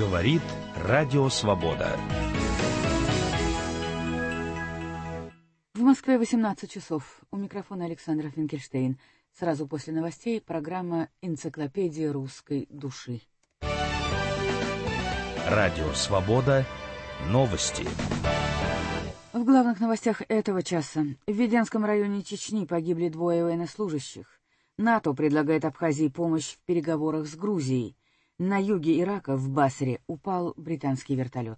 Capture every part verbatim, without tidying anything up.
Говорит Радио Свобода. В Москве восемнадцать часов. У микрофона Александра Финкельштейн. Сразу после новостей программа «Энциклопедия русской души». Радио Свобода. Новости. В главных новостях этого часа. В Веденском районе Чечни погибли двое военнослужащих. НАТО предлагает Абхазии помощь в переговорах с Грузией. На юге Ирака, в Басре, упал британский вертолет.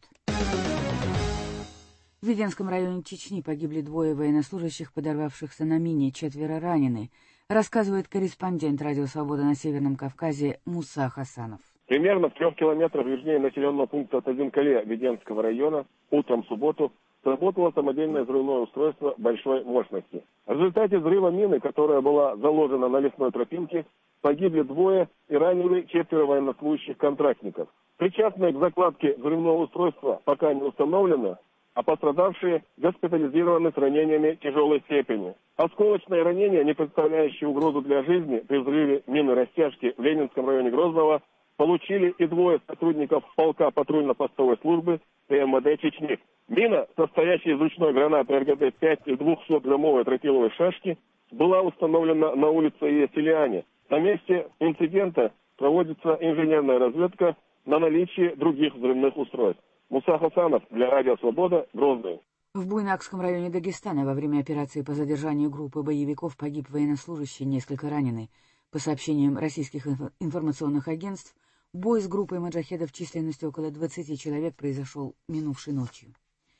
В Веденском районе Чечни погибли двое военнослужащих, подорвавшихся на мине, четверо ранены, рассказывает корреспондент Радио Свобода на Северном Кавказе Муса Хасанов. Примерно в трех километрах южнее населенного пункта Тазинкале Веденского района утром в субботу сработало самодельное взрывное устройство большой мощности. В результате взрыва мины, которая была заложена на лесной тропинке, погибли двое и ранены четверо военнослужащих контрактников. Причастные к закладке взрывного устройства пока не установлено, а пострадавшие госпитализированы с ранениями тяжелой степени. Осколочные ранения, не представляющие угрозу для жизни при взрыве мины растяжки в Ленинском районе Грозного, получили и двое сотрудников полка патрульно-постовой службы ТМВД Чечни. Мина, состоящая из ручной гранаты эр гэ дэ пять и двухсотграммовой тротиловой шашки, была установлена на улице Еселиане. На месте инцидента проводится инженерная разведка на наличие других взрывных устройств. Муса Хасанов для Радио Свобода, Грозный. В Буйнакском районе Дагестана во время операции по задержанию группы боевиков погиб военнослужащий, несколько ранены. По сообщениям российских информационных агентств, бой с группой маджахедов численностью около двадцати человек произошел минувшей ночью.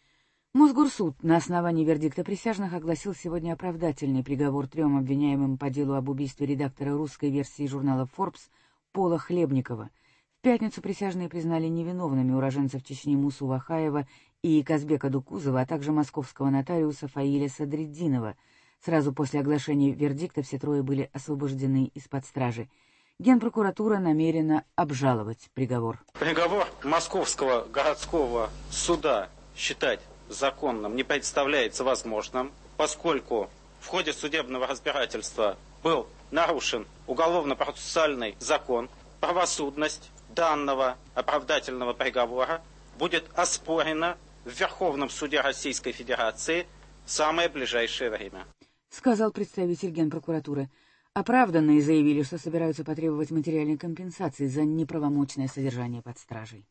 Мосгорсуд на основании вердикта присяжных огласил сегодня оправдательный приговор трем обвиняемым по делу об убийстве редактора русской версии журнала Forbes Пола Хлебникова. В пятницу присяжные признали невиновными уроженцев Чечни Мусу Вахаева и Казбека Дукузова, а также московского нотариуса Фаиля Садриддинова. Сразу после оглашения вердикта все трое были освобождены из-под стражи. Генпрокуратура намерена обжаловать приговор. Приговор Московского городского суда считать законным не представляется возможным, поскольку в ходе судебного разбирательства был нарушен уголовно-процессуальный закон. Правосудность данного оправдательного приговора будет оспорена в Верховном суде Российской Федерации в самое ближайшее время, сказал представитель Генпрокуратуры. Оправданные заявили, что собираются потребовать материальной компенсации за неправомочное содержание под стражей.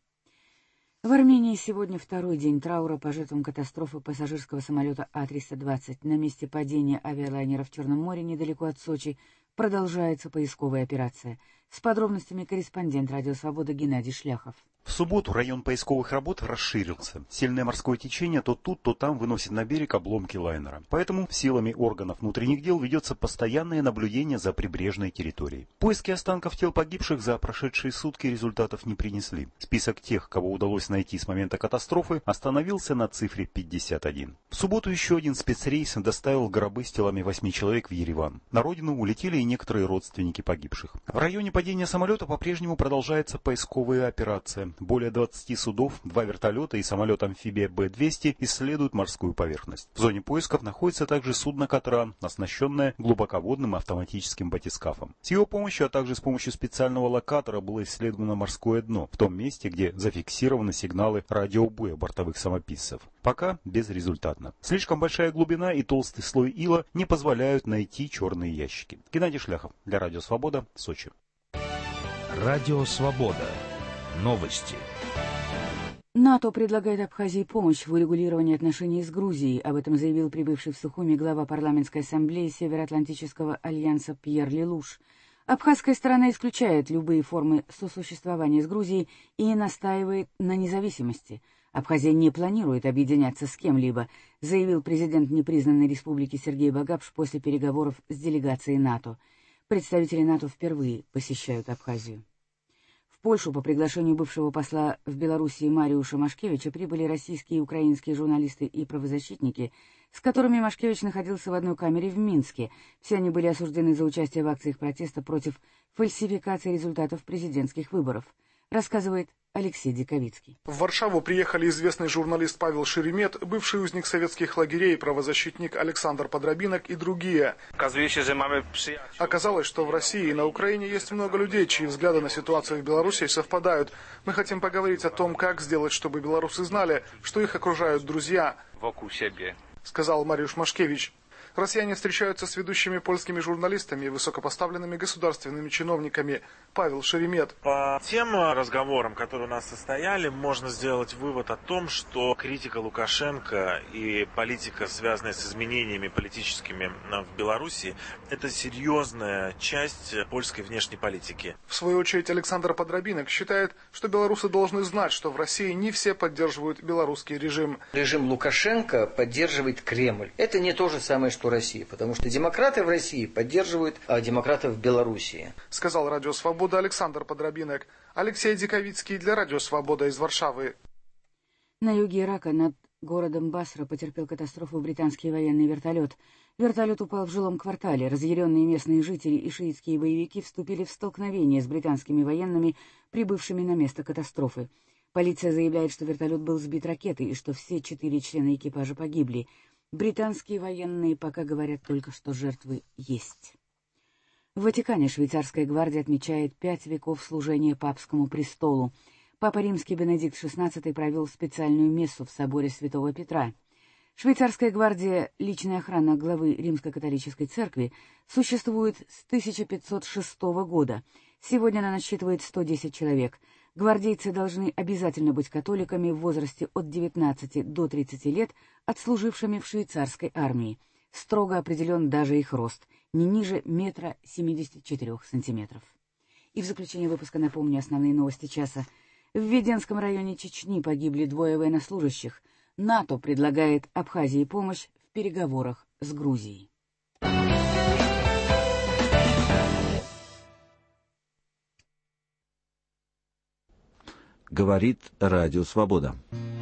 В Армении сегодня второй день траура по жертвам катастрофы пассажирского самолета А триста двадцать. На месте падения авиалайнера в Черном море, недалеко от Сочи, продолжается поисковая операция. С подробностями корреспондент Радио Свобода Геннадий Шляхов. В субботу район поисковых работ расширился. Сильное морское течение то тут, то там выносит на берег обломки лайнера. Поэтому силами органов внутренних дел ведется постоянное наблюдение за прибрежной территорией. Поиски останков тел погибших за прошедшие сутки результатов не принесли. Список тех, кого удалось найти с момента катастрофы, остановился на цифре пятьдесят один. В субботу еще один спецрейс доставил гробы с телами восьми человек в Ереван. На родину улетели и некоторые родственники погибших. В районе падения самолета по-прежнему продолжается поисковая операция. Более двадцати судов, два вертолета и самолет-амфибия Бэ двести исследуют морскую поверхность. В зоне поисков находится также судно «Катран», оснащенное глубоководным автоматическим батискафом. С его помощью, а также с помощью специального локатора было исследовано морское дно, в том месте, где зафиксированы сигналы радиобоя бортовых самописцев. Пока безрезультатно. Слишком большая глубина и толстый слой ила не позволяют найти черные ящики. Геннадий Шляхов для Радио Свобода, Сочи. Радио Свобода. Новости. НАТО предлагает Абхазии помощь в урегулировании отношений с Грузией. Об этом заявил прибывший в Сухуми глава парламентской ассамблеи Североатлантического альянса Пьер Лелуш. Абхазская сторона исключает любые формы сосуществования с Грузией и настаивает на независимости. Абхазия не планирует объединяться с кем-либо, заявил президент непризнанной республики Сергей Багапш после переговоров с делегацией НАТО. Представители НАТО впервые посещают Абхазию. В Польшу по приглашению бывшего посла в Белоруссии Мариуша Машкевича прибыли российские и украинские журналисты и правозащитники, с которыми Машкевич находился в одной камере в Минске. Все они были осуждены за участие в акциях протеста против фальсификации результатов президентских выборов, рассказывает Алексей Диковицкий. В Варшаву приехали известный журналист Павел Шеремет, бывший узник советских лагерей, правозащитник Александр Подробинок и другие. Оказалось, что в России и на Украине есть много людей, чьи взгляды на ситуацию в Беларуси совпадают. Мы хотим поговорить о том, как сделать, чтобы белорусы знали, что их окружают друзья, сказал Мариуш Машкевич. Россияне встречаются с ведущими польскими журналистами и высокопоставленными государственными чиновниками. Павел Шеремет. По тем разговорам, которые у нас состояли, можно сделать вывод о том, что критика Лукашенко и политика, связанная с изменениями политическими в Беларуси, это серьезная часть польской внешней политики. В свою очередь Александр Подробинок считает, что белорусы должны знать, что в России не все поддерживают белорусский режим. Режим Лукашенко поддерживает Кремль. Это не то же самое, что России, потому что демократы в России поддерживают а демократов в Белоруссии. Сказал Радио Свобода Александр Подробинок. Алексей Диковицкий для Радио Свобода из Варшавы. На юге Ирака над городом Басра потерпел катастрофу британский военный вертолет. Вертолет упал в жилом квартале. Разъяренные местные жители и шиитские боевики вступили в столкновение с британскими военными, прибывшими на место катастрофы. Полиция заявляет, что вертолет был сбит ракетой и что все четыре члена экипажа погибли. Британские военные пока говорят только, что жертвы есть. В Ватикане швейцарская гвардия отмечает пять веков служения папскому престолу. Папа Римский Бенедикт шестнадцатый провел специальную мессу в соборе Святого Петра. Швейцарская гвардия, личная охрана главы Римско-католической церкви, существует с тысяча пятьсот шестого года. Сегодня она насчитывает сто десять человек. Гвардейцы должны обязательно быть католиками в возрасте от девятнадцати до тридцати лет, отслужившими в швейцарской армии. Строго определен даже их рост, не ниже метра семидесяти четырёх сантиметров. И в заключение выпуска напомню основные новости часа. В Веденском районе Чечни погибли двое военнослужащих. НАТО предлагает Абхазии помощь в переговорах с Грузией. Говорит Радио Свобода.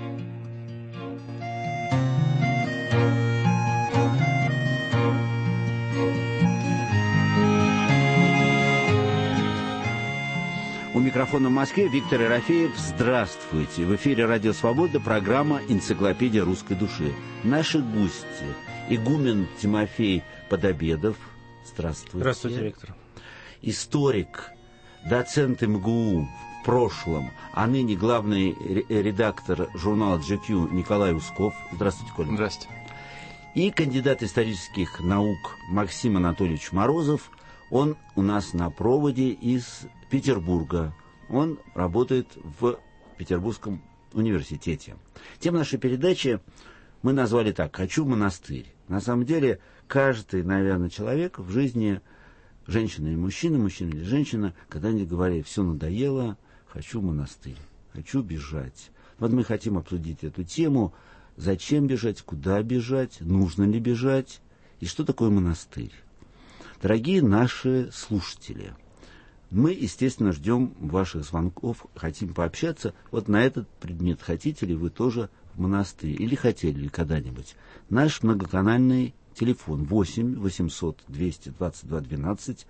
У микрофона в Москве Виктор Ерофеев. Здравствуйте. В эфире Радио Свобода, программа «Энциклопедия русской души». Наши гости. Игумен Тимофей Подобедов. Здравствуйте. Здравствуйте, Виктор. Историк, доцент эм гэ у в прошлом, а ныне главный редактор журнала джи кью Николай Усков. Здравствуйте, Коля. Здравствуйте. И кандидат исторических наук Максим Анатольевич Морозов. Он у нас на проводе из Петербурга. Он работает в Петербургском университете. Тема нашей передачи мы назвали так: «Хочу монастырь». На самом деле, каждый, наверное, человек в жизни, женщина или мужчина, мужчина или женщина, когда-нибудь говорит: все надоело, хочу монастырь, хочу бежать. Вот мы хотим обсудить эту тему. Зачем бежать, куда бежать, нужно ли бежать и что такое монастырь. Дорогие наши слушатели, мы, естественно, ждем ваших звонков, хотим пообщаться. Вот на этот предмет хотите ли вы тоже в монастырь или хотели ли когда-нибудь. Наш многоканальный телефон восемь восемьсот двести двадцать два двенадцать.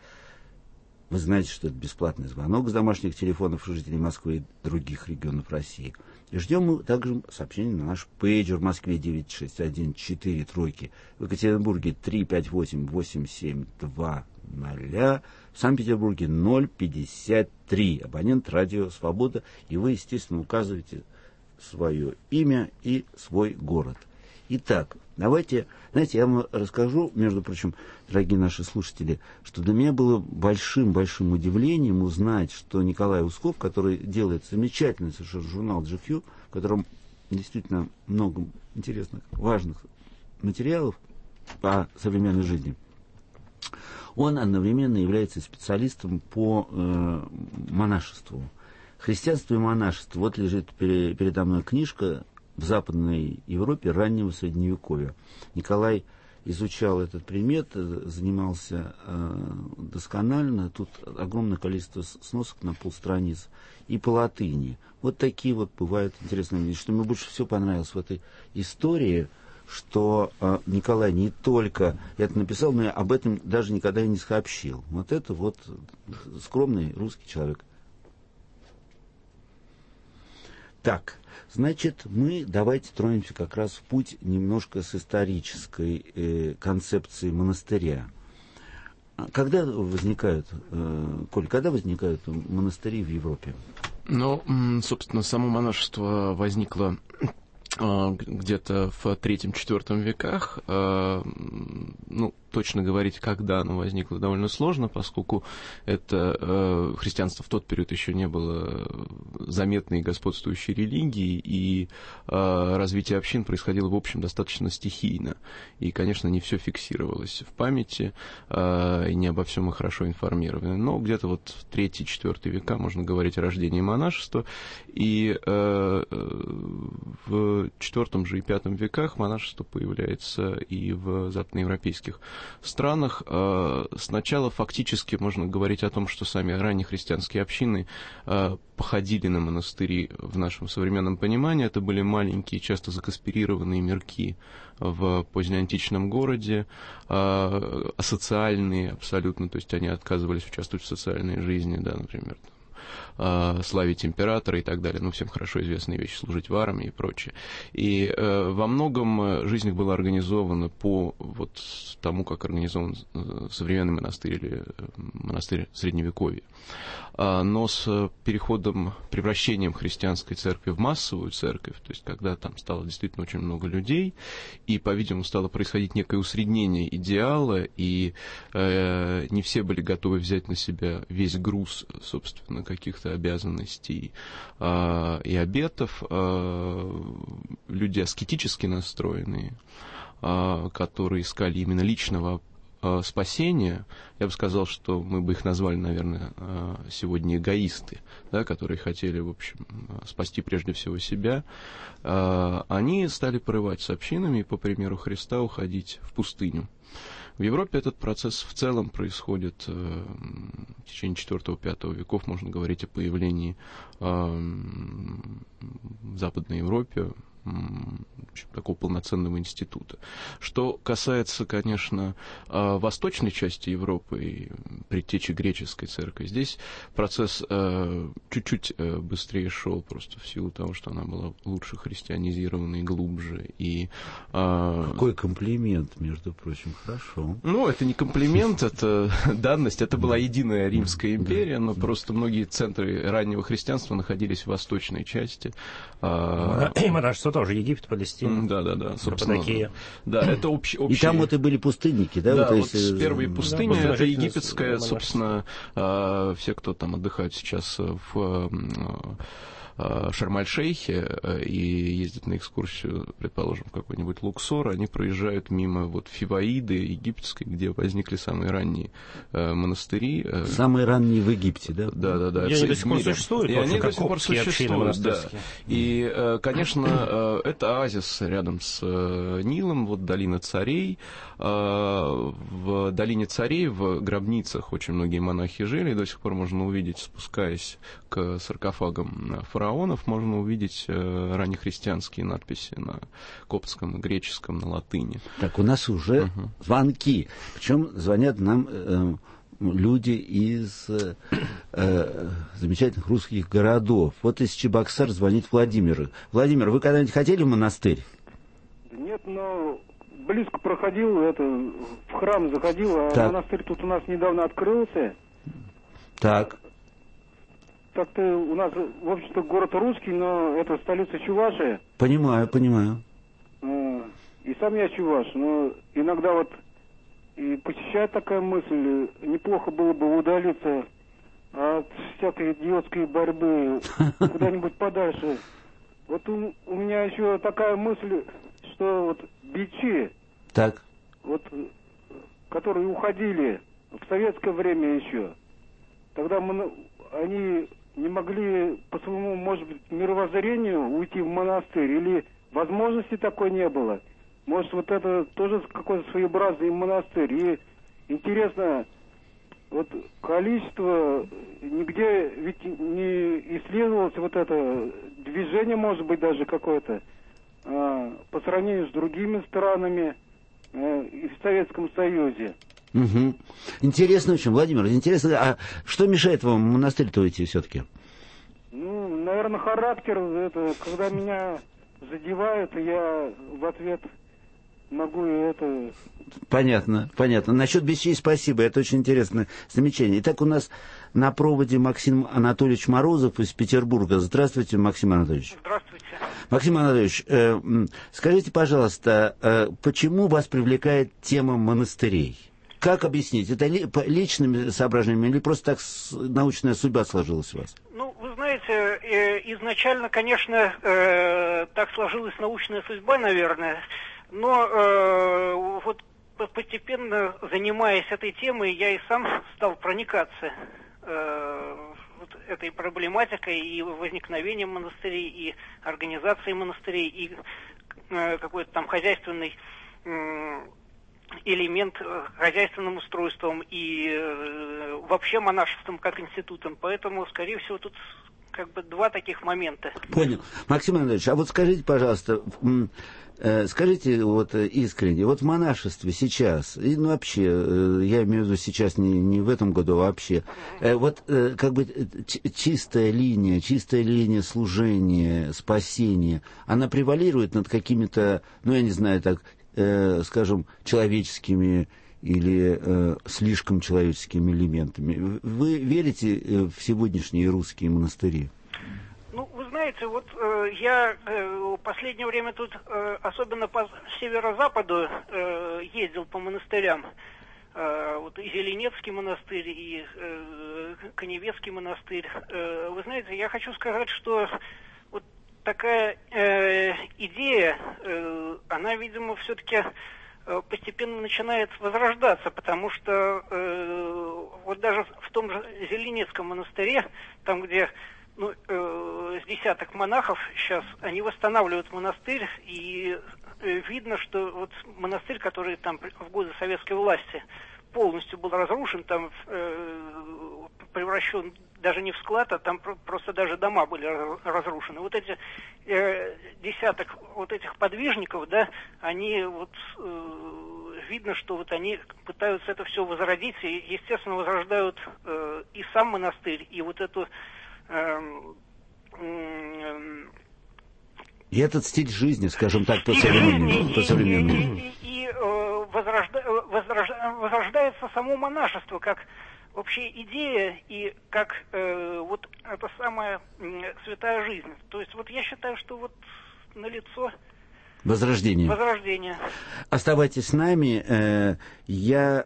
Вы знаете, что это бесплатный звонок с домашних телефонов жителей Москвы и других регионов России. И ждем мы также сообщений на наш пейджер в Москве девять шесть один четыре тройки, в Екатеринбурге три пять восемь восемь семь два ноль, в Санкт-Петербурге ноль пятьдесят три. Абонент Радио Свобода, и вы, естественно, указываете свое имя и свой город. Итак, давайте, знаете, я вам расскажу, между прочим, дорогие наши слушатели, что для меня было большим-большим удивлением узнать, что Николай Усков, который делает замечательный совершенно журнал джи кью, в котором действительно много интересных, важных материалов по современной жизни, он одновременно является специалистом по э, монашеству. Христианство и монашество. Вот лежит передо мной книжка в Западной Европе раннего Средневековья. Николай изучал этот предмет, занимался э, досконально. Тут огромное количество сносок на полстраниц. И по латыни. Вот такие вот бывают интересные вещи. Что мне больше всего понравилось в этой истории, что э, Николай не только это написал, но и об этом даже никогда и не сообщил. Вот это вот скромный русский человек. Так, значит, мы давайте тронемся как раз в путь немножко с исторической э, концепции монастыря. Когда возникают, э, Коль, когда возникают монастыри в Европе? Ну, собственно, само монашество возникло э, где-то в третьем-четвертом веках. Э, ну, точно говорить, когда оно возникло, довольно сложно, поскольку это э, христианство в тот период еще не было заметной господствующей религией, и э, развитие общин происходило, в общем, достаточно стихийно. И, конечно, не все фиксировалось в памяти, э, и не обо всем мы хорошо информированы. Но где-то вот в третий-четвертый века можно говорить о рождении монашества, и э, в четвертом же и пятом веках монашество появляется и в западноевропейских странах. Сначала фактически можно говорить о том, что сами ранние христианские общины походили на монастыри в нашем современном понимании. Это были маленькие, часто закаспирированные мирки в позднеантичном городе, асоциальные абсолютно, то есть они отказывались участвовать в социальной жизни, да, например, славить императора и так далее. Ну, всем хорошо известные вещи, служить в армии и прочее. И э, во многом жизнь их была организована по вот тому, как организован современный монастырь или монастырь Средневековья. А, но с переходом, превращением христианской церкви в массовую церковь, то есть когда там стало действительно очень много людей, и, по-видимому, стало происходить некое усреднение идеала, и э, не все были готовы взять на себя весь груз, собственно, каких-то обязанностей э, и обетов, э, люди аскетически настроенные, э, которые искали именно личного э, спасения. Я бы сказал, что мы бы их назвали, наверное, э, сегодня эгоисты, да, которые хотели, в общем, спасти прежде всего себя. Э, они стали порывать с общинами и, по примеру Христа, уходить в пустыню. В Европе этот процесс в целом происходит э, в течение четвёртого-пятого веков. Можно говорить о появлении э, в Западной Европе э, такого полноценного института. Что касается, конечно, э, восточной части Европы и предтечи греческой церкви, здесь процесс э, чуть-чуть э, быстрее шел, просто в силу того, что она была лучше христианизирована и глубже. И, э, Какой комплимент, между прочим, хорошо. Ну, это не комплимент, это данность. Это была единая Римская империя, но просто многие центры раннего христианства находились в восточной части. И монашество тоже, Египет, Палестина. Да, да, да, собственно. Да, это общ, общие... И там вот и были пустынники, да? Да, вот, вот если... первые пустыни, да, это египетская, собственно, все, кто там отдыхают сейчас в Шарм-эль-Шейхе и ездят на экскурсию, предположим, в какой-нибудь Луксор, они проезжают мимо вот Фиваиды египетской, где возникли самые ранние э, монастыри. Самые ранние в Египте, да? Да, да, да. И они до сих пор существуют, и они до сих пор существуют, да. И, э, конечно, э, это оазис рядом с э, Нилом, вот долина царей. Э, в долине царей, в гробницах очень многие монахи жили, и до сих пор можно увидеть, спускаясь к саркофагам фараонов, можно увидеть э, раннехристианские надписи на коптском, греческом, на латыни. Так, у нас уже uh-huh. звонки. Причем звонят нам э, люди из э, э, замечательных русских городов. Вот из Чебоксар звонит Владимир. Владимир, вы когда-нибудь хотели в монастырь? Нет, но близко проходил, это, в храм заходил, а так. Монастырь тут у нас недавно открылся. Так. Так-то у нас, в общем-то, город русский, но это столица Чувашия. Понимаю, понимаю. И сам я чуваш, но иногда вот и посещает такая мысль, неплохо было бы удалиться от всякой идиотской борьбы куда-нибудь подальше. Вот у, у меня еще такая мысль, что вот бичи, так. вот, которые уходили в советское время еще, тогда мы, они не могли по своему, может быть, мировоззрению уйти в монастырь, или возможности такой не было. Может, вот это тоже какой-то своеобразный монастырь. И интересно, вот количество, нигде ведь не исследовалось вот это движение, может быть, даже какое-то, а, по сравнению с другими странами а, и в Советском Союзе. Угу. Интересно очень, Владимир, интересно, а что мешает вам в монастырь-то уйти все-таки? Ну, наверное, наверное, характер, это, когда меня задевают, я в ответ могу и это... Понятно, понятно. Насчет вещей спасибо, это очень интересное замечание. Итак, у нас на проводе Максим Анатольевич Морозов из Петербурга. Здравствуйте, Максим Анатольевич. Здравствуйте. Максим Анатольевич, э, скажите, пожалуйста, э, почему вас привлекает тема монастырей? Как объяснить? Это ли, по личными соображениями или просто так с, научная судьба сложилась у вас? Ну, вы знаете, э, изначально, конечно, э, так сложилась научная судьба, наверное, но э, вот постепенно, занимаясь этой темой, я и сам стал проникаться э, вот этой проблематикой и возникновением монастырей, и организацией монастырей, и э, какой-то там хозяйственный э, элемент хозяйственным устройством и э, вообще монашеством как институтом. Поэтому, скорее всего, тут как бы два таких момента. Понял. Максим Анатольевич, а вот скажите, пожалуйста, э, скажите вот искренне, вот в монашестве сейчас, и ну, вообще, э, я имею в виду сейчас не, не в этом году, а вообще, э, вот э, как бы ч- чистая линия, чистая линия служения, спасения, она превалирует над какими-то, ну я не знаю, так, э, скажем, человеческими или э, слишком человеческими элементами. Вы верите э, в сегодняшние русские монастыри? Ну, вы знаете, вот э, я э, в последнее время тут, э, особенно по северо-западу, э, ездил по монастырям. Э, вот и Зеленецкий монастырь, и э, Каневецкий монастырь. Э, вы знаете, я хочу сказать, что вот такая э, идея, э, она, видимо, все-таки постепенно начинает возрождаться, потому что э, вот даже в том же Зеленецком монастыре, там, где ну, э, с десяток монахов сейчас, они восстанавливают монастырь, и э, видно, что вот монастырь, который там в годы советской власти полностью был разрушен, там э, превращен даже не в склад, а там просто даже дома были разрушены. Вот эти э, десяток вот этих подвижников, да, они вот э, видно, что вот они пытаются это все возродить, и, естественно, возрождают э, и сам монастырь, и вот эту э, э, и этот стиль жизни, скажем так, по-современному. По современному. И, и, и, и э, возрожда, возрожда, возрождается само монашество как вообще идея и как э, вот эта самая э, святая жизнь. То есть вот я считаю, что вот налицо возрождение. Возрождение. Оставайтесь с нами. Я,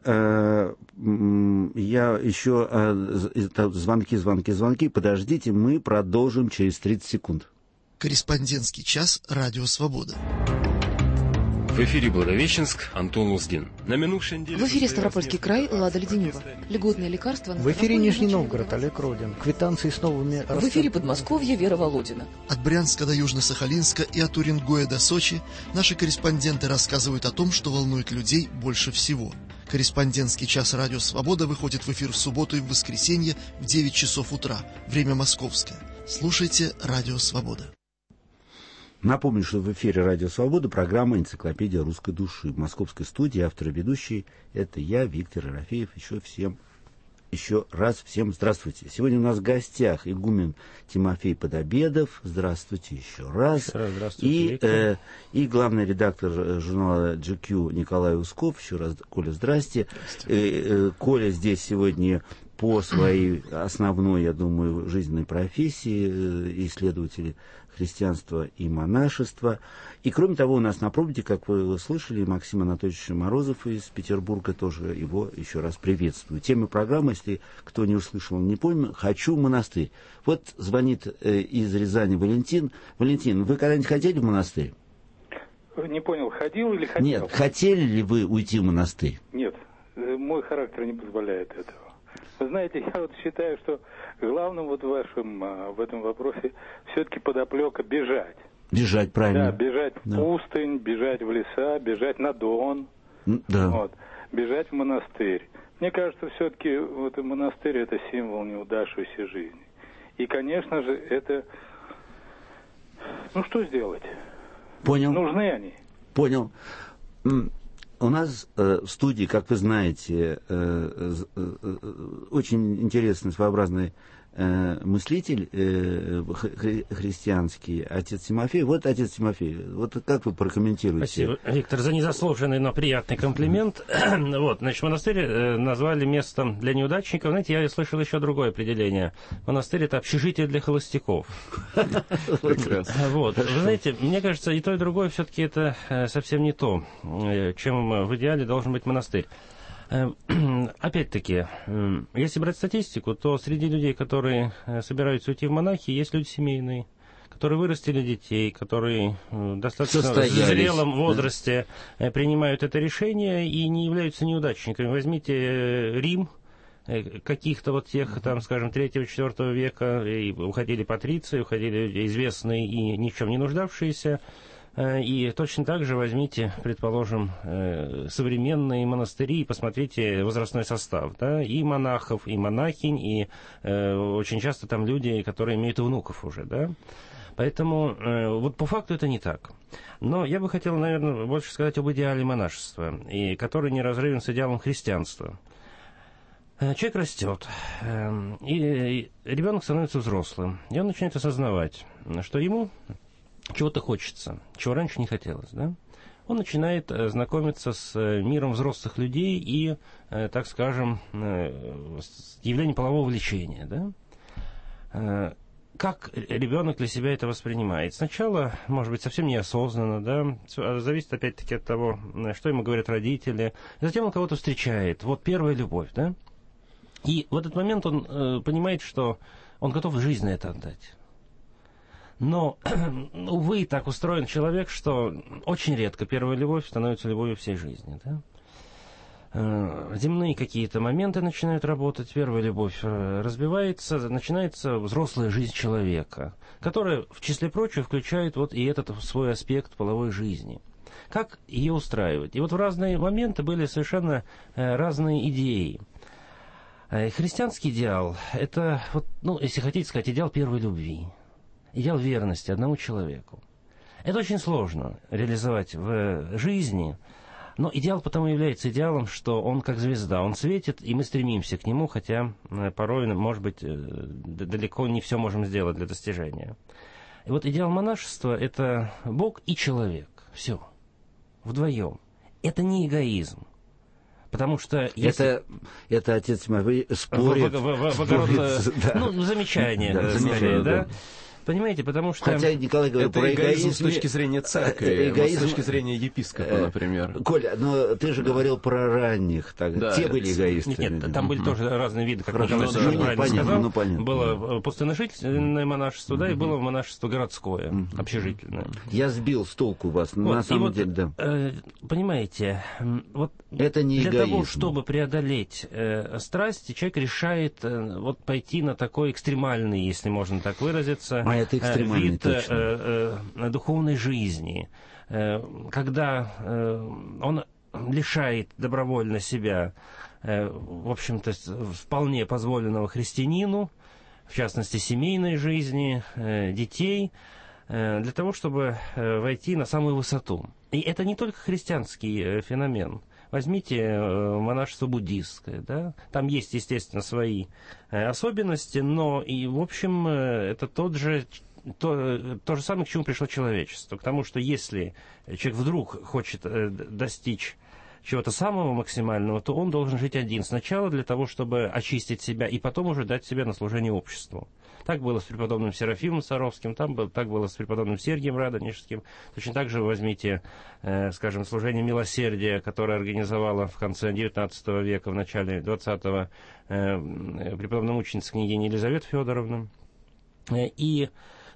я еще звонки, звонки, звонки. Подождите, мы продолжим через тридцать секунд. Корреспондентский час «Радио Свобода». В эфире Благовещенск, Антон Луздин. На минувшей неделе... В эфире Ставропольский край, Лада Леденева. Льготные лекарства... В эфире Нижний Новгород, Олег Родин. Квитанции с новыми... В эфире Подмосковье, Вера Володина. От Брянска до Южно-Сахалинска и от Уренгоя до Сочи наши корреспонденты рассказывают о том, что волнует людей больше всего. Корреспондентский час «Радио Свобода» выходит в эфир в субботу и в воскресенье в девять часов утра. Время московское. Слушайте «Радио Свобода». Напомню, что в эфире «Радио Свобода» программа «Энциклопедия русской души». В московской студии автор и ведущий – это я, Виктор Ерофеев. Еще всем, еще раз всем здравствуйте. Сегодня у нас в гостях игумен Тимофей Подобедов. Здравствуйте еще раз. Здравствуйте, и, Виктор. э, и главный редактор журнала джи кью Николай Усков. Еще раз, Коля, здрасте. здрасте. Э, э, Коля здесь сегодня по своей основной, я думаю, жизненной профессии, э, исследователь христианства и монашества. И кроме того, у нас на проводе, как вы слышали, Максим Анатольевич Морозов из Петербурга, тоже его еще раз приветствую. Тема программы, если кто не услышал, не понял, «Хочу в монастырь». Вот звонит э, из Рязани Валентин. Валентин, вы когда-нибудь хотели в монастырь? Не понял, ходил или хотел? Нет, хотели ли вы уйти в монастырь? Нет, мой характер не позволяет этого. Вы знаете, я вот считаю, что главным вот в вашем, в этом вопросе все-таки подоплека бежать. Бежать, правильно. Да, бежать да. в пустынь, бежать в леса, бежать на Дон. Да. Вот, бежать в монастырь. Мне кажется, все-таки вот монастырь — это символ неудавшейся жизни. И, конечно же, это... Ну, что сделать? Понял. Нужны они. Понял. У нас э, в студии, как вы знаете, э, э, э, очень интересный, своеобразный э, мыслитель э, хри- христианский, отец Тимофей. Вот отец Тимофей, вот как вы прокомментируете? Спасибо, Виктор, за незаслуженный, но приятный комплимент. Вот, значит, монастырь э, назвали местом для неудачников. Знаете, я слышал еще другое определение. Монастырь — это общежитие для холостяков. Вот, вы знаете, мне кажется, и то, и другое все-таки это совсем не то, чем в идеале должен быть монастырь. Опять-таки, если брать статистику, то среди людей, которые собираются уйти в монахи, есть люди семейные, которые вырастили детей, которые в достаточно зрелом возрасте да? принимают это решение и не являются неудачниками. Возьмите Рим, каких-то вот тех, там, скажем, третьего-четвертого века, и уходили патриции, уходили люди известные и ни в чем не нуждавшиеся. И точно так же возьмите, предположим, современные монастыри и посмотрите возрастной состав, да, и монахов, и монахинь, и э, очень часто там люди, которые имеют и внуков уже, да. Поэтому э, вот по факту это не так. Но я бы хотел, наверное, больше сказать об идеале монашества, и который неразрывен с идеалом христианства. Человек растет, э, и ребенок становится взрослым, и он начинает осознавать, что ему чего-то хочется, чего раньше не хотелось, да? Он начинает э, знакомиться с э, миром взрослых людей и, э, так скажем, э, с явлением полового влечения, да? Э, как ребенок для себя это воспринимает? Сначала, может быть, совсем неосознанно, да? Зависит опять-таки от того, что ему говорят родители. Затем он кого-то встречает. Вот первая любовь, да? И в этот момент он э, понимает, что он готов жизнь на это отдать. Но, увы, так устроен человек, что очень редко первая любовь становится любовью всей жизни. Да? Земные какие-то моменты начинают работать, первая любовь разбивается, начинается взрослая жизнь человека, которая, в числе прочего, включает вот и этот свой аспект половой жизни. Как ее устраивать? И вот в разные моменты были совершенно разные идеи. Христианский идеал – это, вот, ну, если хотите сказать, идеал первой любви. Идеал верности одному человеку. Это очень сложно реализовать в жизни, но идеал потому является идеалом, что он как звезда, он светит, и мы стремимся к нему, хотя порой, может быть, далеко не все можем сделать для достижения. И вот идеал монашества – это Бог и человек. Все. Вдвоем. Это не эгоизм. Потому что если... это, это отец Тимофей спорит. В, в, в, в огород, да. Ну, замечание, да, скорее, да. Понимаете, потому что... Хотя Николай говорил это про эгоизм... с точки зрения церкви, эгоизм... с точки зрения епископа, например. Коля, но ты же говорил про ранних, так, да, те были эгоисты. Нет, нет, там были mm-hmm. тоже разные виды, как Николай ну, совершенно ну, правильно понятно, сказал. Ну, понятно. Было пустыножительное монашество, mm-hmm. да, и было монашество городское, mm-hmm. общежительное. Я сбил с толку вас, вот, на самом вот, деле, да. Э, понимаете, вот это не для эгоизм. того, чтобы преодолеть э, страсти, человек решает э, вот пойти на такой экстремальный, если можно так выразиться, а это экстремальный, вид э, э, э, духовной жизни, э, когда э, он лишает добровольно себя, э, в общем-то, вполне позволенного христианину, в частности, семейной жизни, э, детей, э, для того, чтобы э, войти на самую высоту. И это не только христианский э, феномен. Возьмите э, монашество буддистское, да, там есть, естественно, свои э, особенности, но и, в общем, э, это тот же, то, то же самое, к чему пришло человечество. К тому, что если человек вдруг хочет э, достичь чего-то самого максимального, то он должен жить один. Сначала для того, чтобы очистить себя, и потом уже дать себя на служение обществу. Так было с преподобным Серафимом Саровским, там был, так было с преподобным Сергием Радонежским. Точно так же возьмите, э, скажем, служение милосердия, которое организовала в конце девятнадцатого века, в начале двадцатого э, преподобная мученица княгиня Елизавета Федоровна. Э, и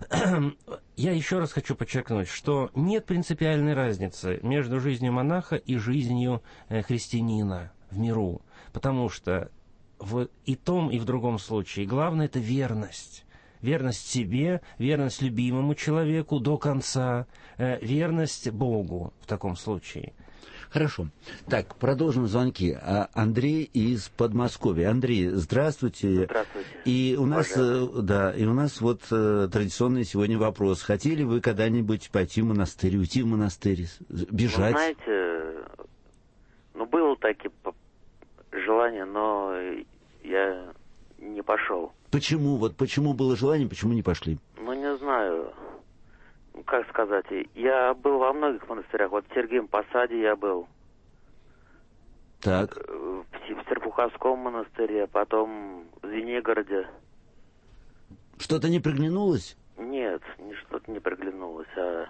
я еще раз хочу подчеркнуть, что нет принципиальной разницы между жизнью монаха и жизнью э, христианина в миру, потому что в и том, и в другом случае главное — это верность. Верность себе, верность любимому человеку до конца, э, верность Богу в таком случае. Хорошо. Так, продолжим звонки. А Андрей из Подмосковья. Андрей, здравствуйте. Здравствуйте. И у нас, Уважаемый. да, и у нас вот э, традиционный сегодня вопрос. Хотели вы когда-нибудь пойти в монастырь, уйти в монастырь, бежать? Ну, знаете, ну, было такие желания, но я не пошел. Почему? Вот почему было желание, почему не пошли? Ну, не знаю. Как сказать, я был во многих монастырях. Вот в Сергиевом Посаде я был. Так. В, в Серпуховском монастыре, потом в Звенигороде. Что-то не приглянулось? Нет, что-то не приглянулось, а...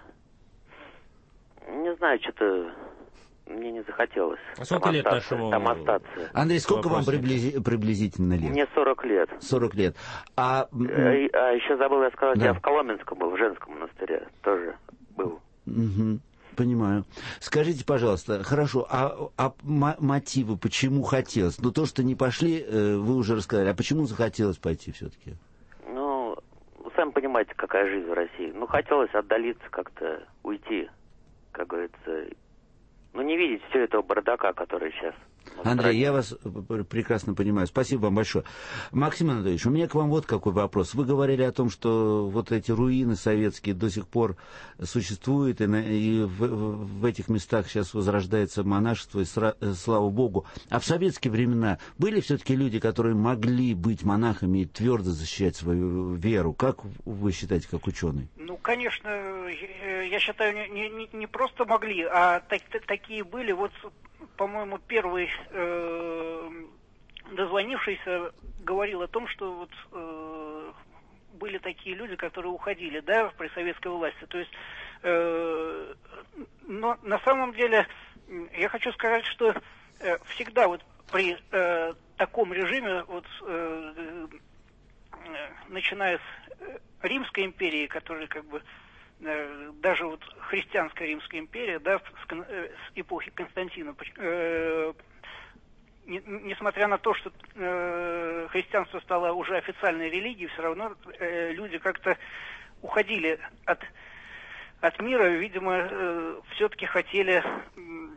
Не знаю, что-то мне не захотелось. А сколько там лет остаться, нашему... Там остаться. Андрей, сколько вам приблизи... приблизительно лет? Мне сорок лет. сорок лет. А, а, а еще забыл я сказать, да. Я в Коломенском был, в женском монастыре тоже был. Угу. Понимаю. Скажите, пожалуйста, хорошо, а, а мотивы, почему хотелось? Ну, то, что не пошли, вы уже рассказали. А почему захотелось пойти все-таки? Ну, сами понимаете, какая жизнь в России. Ну, хотелось отдалиться как-то, уйти, как говорится. Ну, не видеть все этого бардака, который сейчас... Андрей, я вас прекрасно понимаю. Спасибо вам большое. Максим Анатольевич, у меня к вам вот какой вопрос. Вы говорили о том, что вот эти руины советские до сих пор существуют, и, на, и в, в этих местах сейчас возрождается монашество, и сра, слава Богу. А в советские времена были все-таки люди, которые могли быть монахами и твердо защищать свою веру? Как вы считаете, как ученый? Ну, конечно, я считаю, не, не, не просто могли, а так, такие были. Вот, по-моему, первый э, дозвонившийся говорил о том, что вот э, были такие люди, которые уходили, да, при советской власти. То есть, э, но на самом деле я хочу сказать, что э, всегда вот при э, таком режиме, вот э, э, начиная с Римской империи, которая как бы э, даже вот христианская Римская империя, да, с, э, с эпохи Константина, э, не, несмотря на то, что э, христианство стало уже официальной религией, все равно э, люди как-то уходили от, от мира, видимо, э, все-таки хотели э,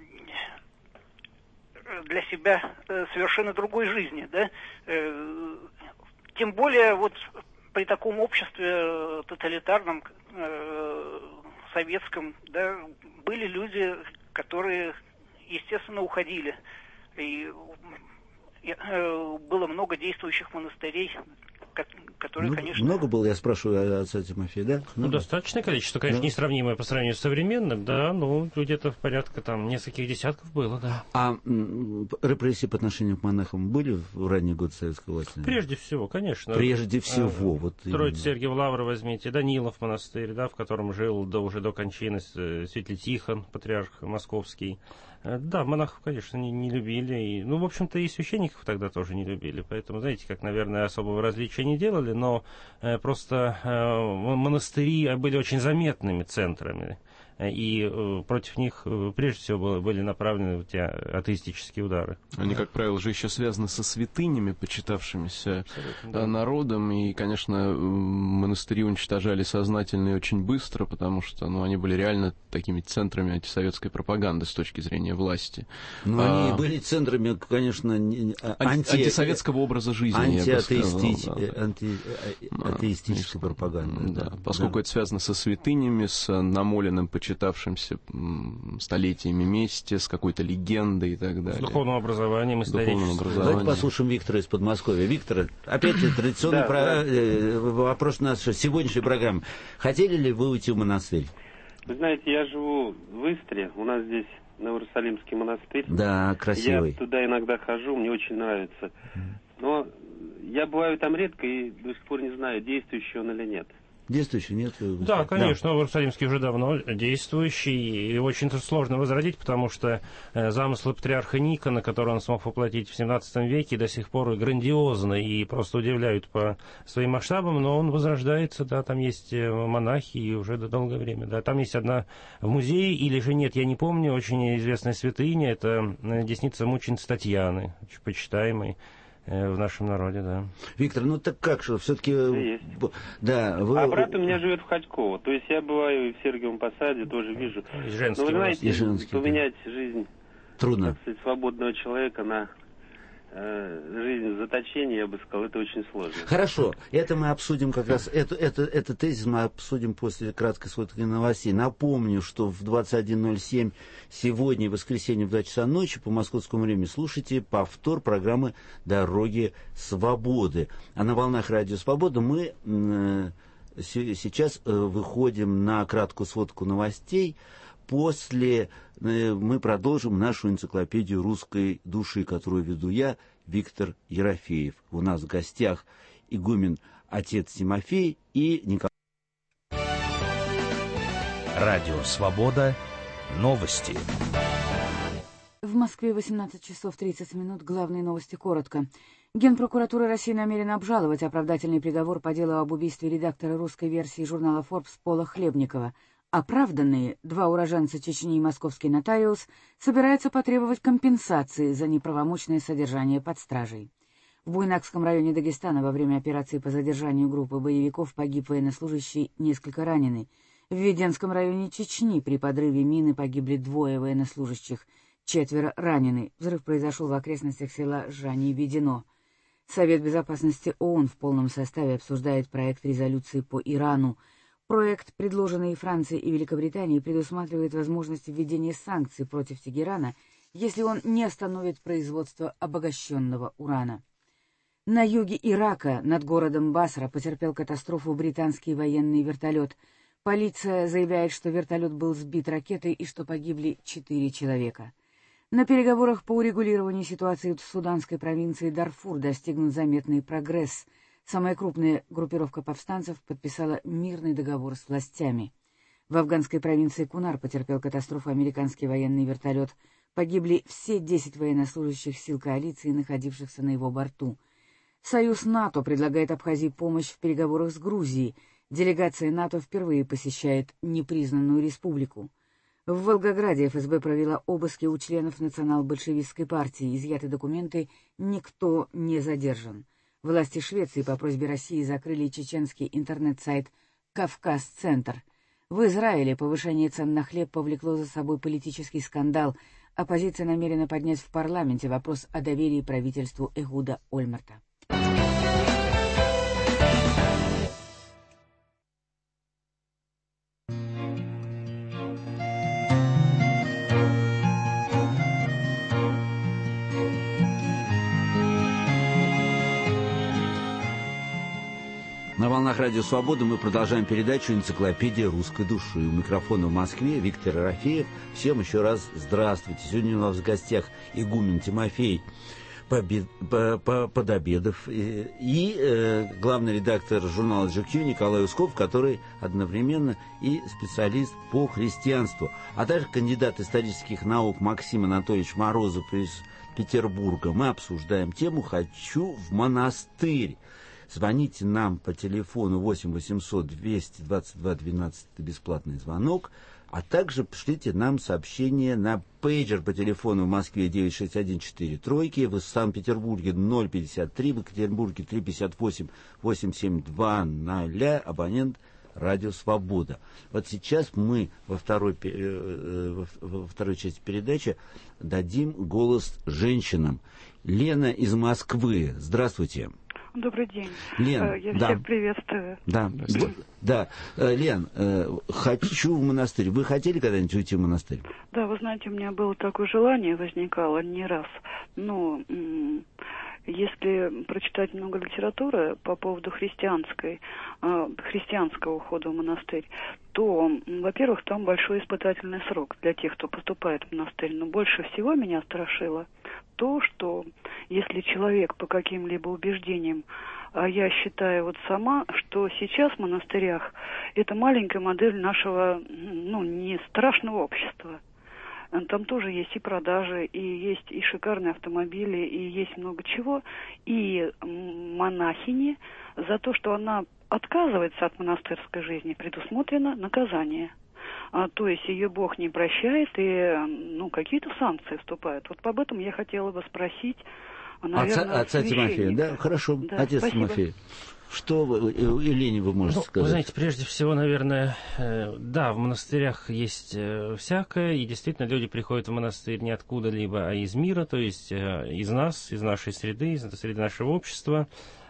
для себя э, совершенно другой жизни, да, э, тем более вот при таком обществе тоталитарном, э, советском, да, были люди, которые, естественно, уходили. И э, было много действующих монастырей, которые, ну, конечно... Много было, я спрашиваю отца Тимофея, да? Ну, много? Достаточное количество, конечно, да. Несравнимое по сравнению с современным, да, ну, где-то в порядка там нескольких десятков было, да. А м, репрессии по отношению к монахам были в ранние годы советской власти? Прежде всего, конечно. Прежде всего, а, вот Троица Сергиев Лавры возьмите, Данилов монастырь, да, в котором жил до, уже до кончины святитель Тихон, патриарх московский. Да, монахов, конечно, не, не любили. И, ну, в общем-то, и священников тогда тоже не любили. Поэтому, знаете, как, наверное, особого различия не делали, но э, просто э, монастыри были очень заметными центрами. И э, против них э, прежде всего было, были направлены те атеистические удары. Они, как правило, же еще связаны со святынями, почитавшимися да. народом. И, конечно, монастыри уничтожали сознательно и очень быстро, потому что ну, они были реально такими центрами антисоветской пропаганды с точки зрения власти. Ну, а, они были центрами, конечно, анти... антисоветского образа жизни, антиатеистической я бы сказал, да. анти... пропаганды. Да, да. Поскольку да. это связано со святынями, с намоленным почитавшимся столетиями вместе, с какой-то легендой и так далее. С духовным образованием, историческим. Давайте послушаем Виктора из Подмосковья. Виктор, опять традиционный вопрос нашей сегодняшней программы. Хотели ли вы уйти в монастырь? Вы знаете, я живу в Истре, у нас здесь Новоиерусалимский монастырь. Да, красивый. Я туда иногда хожу, мне очень нравится. Но я бываю там редко и до сих пор не знаю, действующий он или нет. Действующий, нет? Да, конечно, да. Иерусалимский уже давно действующий, и очень сложно возродить, потому что э, замыслы патриарха Никона, которые он смог воплотить в семнадцатом веке, до сих пор грандиозны и просто удивляют по своим масштабам, но он возрождается, да, там есть монахи и уже долгое время, да, там есть одна в музее, или же нет, я не помню, очень известная святыня, это десница мученицы Татьяны, очень почитаемой в нашем народе, да. Виктор, ну так как же, все-таки... Да, вы... А брат у меня живет в Ходьково, то есть я бываю и в Сергиевом Посаде, тоже вижу. И женский. Но вы знаете, женский, поменять да. жизнь трудно. Так сказать, свободного человека на жизнь в заточении, я бы сказал, это очень сложно. Хорошо, это мы обсудим как раз, это, это, это тезис мы обсудим после краткой сводки новостей. Напомню, что в двадцать один ноль семь сегодня, в воскресенье, в два часа ночи по московскому времени слушайте повтор программы «Дороги свободы». А на волнах радио «Свобода» мы э, сейчас э, выходим на краткую сводку новостей. После э, мы продолжим нашу энциклопедию русской души, которую веду я, Виктор Ерофеев. У нас в гостях игумен отец Тимофей и Николай. Радио «Свобода». Новости. В Москве восемнадцать часов тридцать минут. Главные новости коротко. Генпрокуратура России намерена обжаловать оправдательный приговор по делу об убийстве редактора русской версии журнала Forbes Пола Хлебникова. Оправданные, два уроженца Чечни и московский нотариус, собираются потребовать компенсации за неправомочное содержание под стражей. В Буйнакском районе Дагестана во время операции по задержанию группы боевиков погиб военнослужащий, несколько ранены. В Веденском районе Чечни при подрыве мины погибли двое военнослужащих, четверо ранены. Взрыв произошел в окрестностях села Жани-Ведено. Совет безопасности ООН в полном составе обсуждает проект резолюции по Ирану. Проект, предложенный Францией и Великобританией, предусматривает возможность введения санкций против Тегерана, если он не остановит производство обогащенного урана. На юге Ирака над городом Басра потерпел катастрофу британский военный вертолет. Полиция заявляет, что вертолет был сбит ракетой и что погибли четыре человека. На переговорах по урегулированию ситуации в суданской провинции Дарфур достигнут заметный прогресс. Самая крупная группировка повстанцев подписала мирный договор с властями. В афганской провинции Кунар потерпел катастрофу американский военный вертолет. Погибли все десять военнослужащих сил коалиции, находившихся на его борту. Союз НАТО предлагает Абхазии помощь в переговорах с Грузией. Делегация НАТО впервые посещает непризнанную республику. В Волгограде ФСБ провела обыски у членов национал-большевистской партии. Изъяты документы, никто не задержан. Власти Швеции по просьбе России закрыли чеченский интернет-сайт «Кавказ-центр». В Израиле повышение цен на хлеб повлекло за собой политический скандал. Оппозиция намерена поднять в парламенте вопрос о доверии правительству Эхуда Ольмерта. На волнах радио «Свобода» мы продолжаем передачу «Энциклопедия русской души». У микрофона в Москве Виктор Ерофеев. Всем еще раз здравствуйте. Сегодня у нас в гостях игумен Тимофей Подобедов и, и э, главный редактор журнала джи кью Николай Усков, который одновременно и специалист по христианству, а также кандидат исторических наук Максим Анатольевич Морозов из Петербурга. Мы обсуждаем тему «Хочу в монастырь». Звоните нам по телефону восемь восемьсот двести двадцать два двенадцать, это бесплатный звонок, а также пришлите нам сообщение на пейджер по телефону в Москве девять шесть один четыре тройки, в Санкт-Петербурге ноль пятьдесят три, в Екатеринбурге три пятьдесят восемь восемь семь два ноль, абонент Радио Свобода. Вот сейчас мы во второй, э, во второй части передачи дадим голос женщинам. Лена из Москвы, здравствуйте. Добрый день. Лен, я да. всех приветствую. Да, да. Лен, хочу в монастырь. Вы хотели когда-нибудь уйти в монастырь? Да, вы знаете, у меня было такое желание, возникало не раз. Но если прочитать много литературы по поводу христианской, христианского ухода в монастырь, то, во-первых, там большой испытательный срок для тех, кто поступает в монастырь. Но больше всего меня страшило то, что если человек по каким-либо убеждениям, а я считаю вот сама, что сейчас в монастырях это маленькая модель нашего, ну, не страшного общества. Там тоже есть и продажи, и есть и шикарные автомобили, и есть много чего. И монахини за то, что она отказывается от монастырской жизни, предусмотрено наказание. А, то есть ее Бог не прощает, и ну, какие-то санкции вступают. Вот об этом я хотела бы спросить А, наверное, отца, отца Тимофея, да? Хорошо, да, отец спасибо. Тимофей. Что вы, Елене, вы можете ну, сказать? Вы знаете, прежде всего, наверное, э, да, в монастырях есть э, всякое, и действительно люди приходят в монастырь не откуда-либо, а из мира, то есть э, из нас, из нашей среды, из среды нашего общества.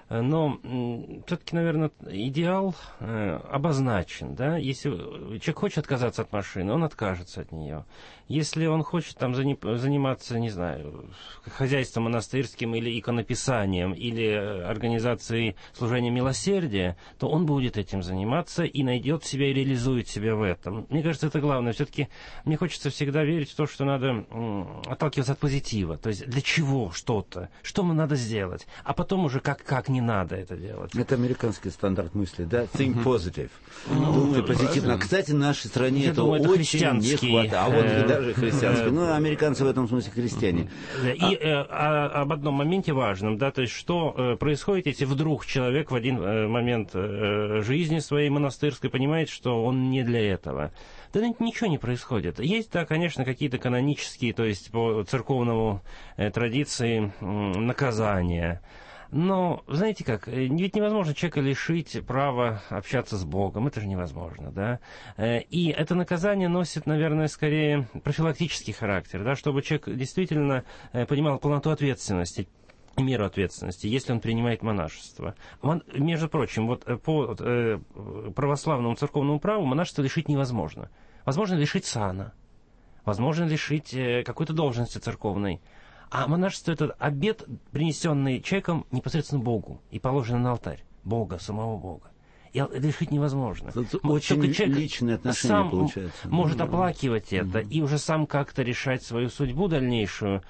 Но все-таки, наверное, идеал э, обозначен, да. Если человек хочет отказаться от машины, он откажется от нее. Если он хочет там заниматься, не знаю, хозяйством монастырским или иконописанием, или организацией служения милосердия, то он будет этим заниматься и найдет себя и реализует себя в этом. Мне кажется, это главное. Все-таки мне хочется всегда верить в то, что надо отталкиваться от позитива. То есть для чего что-то, что нам надо сделать, а потом уже как, как не надо это делать. Это американский стандарт мысли, да? Think positive. Думай позитивно. Кстати, в нашей стране это очень не хватает. А вот даже христианский. Ну, американцы в этом смысле христиане. И а... а, об одном моменте важном, да, то есть что э, происходит, если вдруг человек в один э, момент э, жизни своей монастырской понимает, что он не для этого. Да ничего не происходит. Есть, да, конечно, какие-то канонические, то есть по церковному э, традиции э, наказания. Но, знаете как, ведь невозможно человека лишить права общаться с Богом, это же невозможно, да. И это наказание носит, наверное, скорее профилактический характер, да, чтобы человек действительно понимал полноту ответственности, меру ответственности, если он принимает монашество. Он, между прочим, вот по православному церковному праву монашество лишить невозможно. Возможно лишить сана, возможно лишить какой-то должности церковной. А монашество — это обет, принесенный человеком непосредственно Богу и положенный на алтарь Бога, самого Бога. И лишить невозможно. Это очень личные отношения сам получается. Может да. оплакивать это и уже сам как-то решать свою судьбу дальнейшую.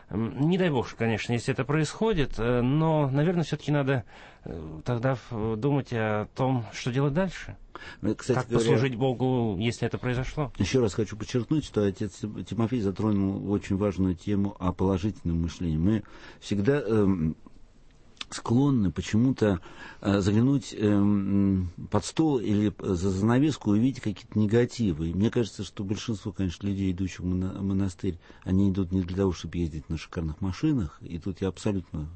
Не дай бог, конечно, если это происходит, но, наверное, все-таки надо тогда думать о том, что делать дальше. Кстати, как говоря, послужить Богу, если это произошло. Еще раз хочу подчеркнуть, что отец Тимофей затронул очень важную тему о положительном мышлении. Мы всегда э, склонны почему-то э, заглянуть э, под стол или за занавеску и увидеть какие-то негативы. И мне кажется, что большинство, конечно, людей, идущих в монастырь, они идут не для того, чтобы ездить на шикарных машинах. И тут я абсолютно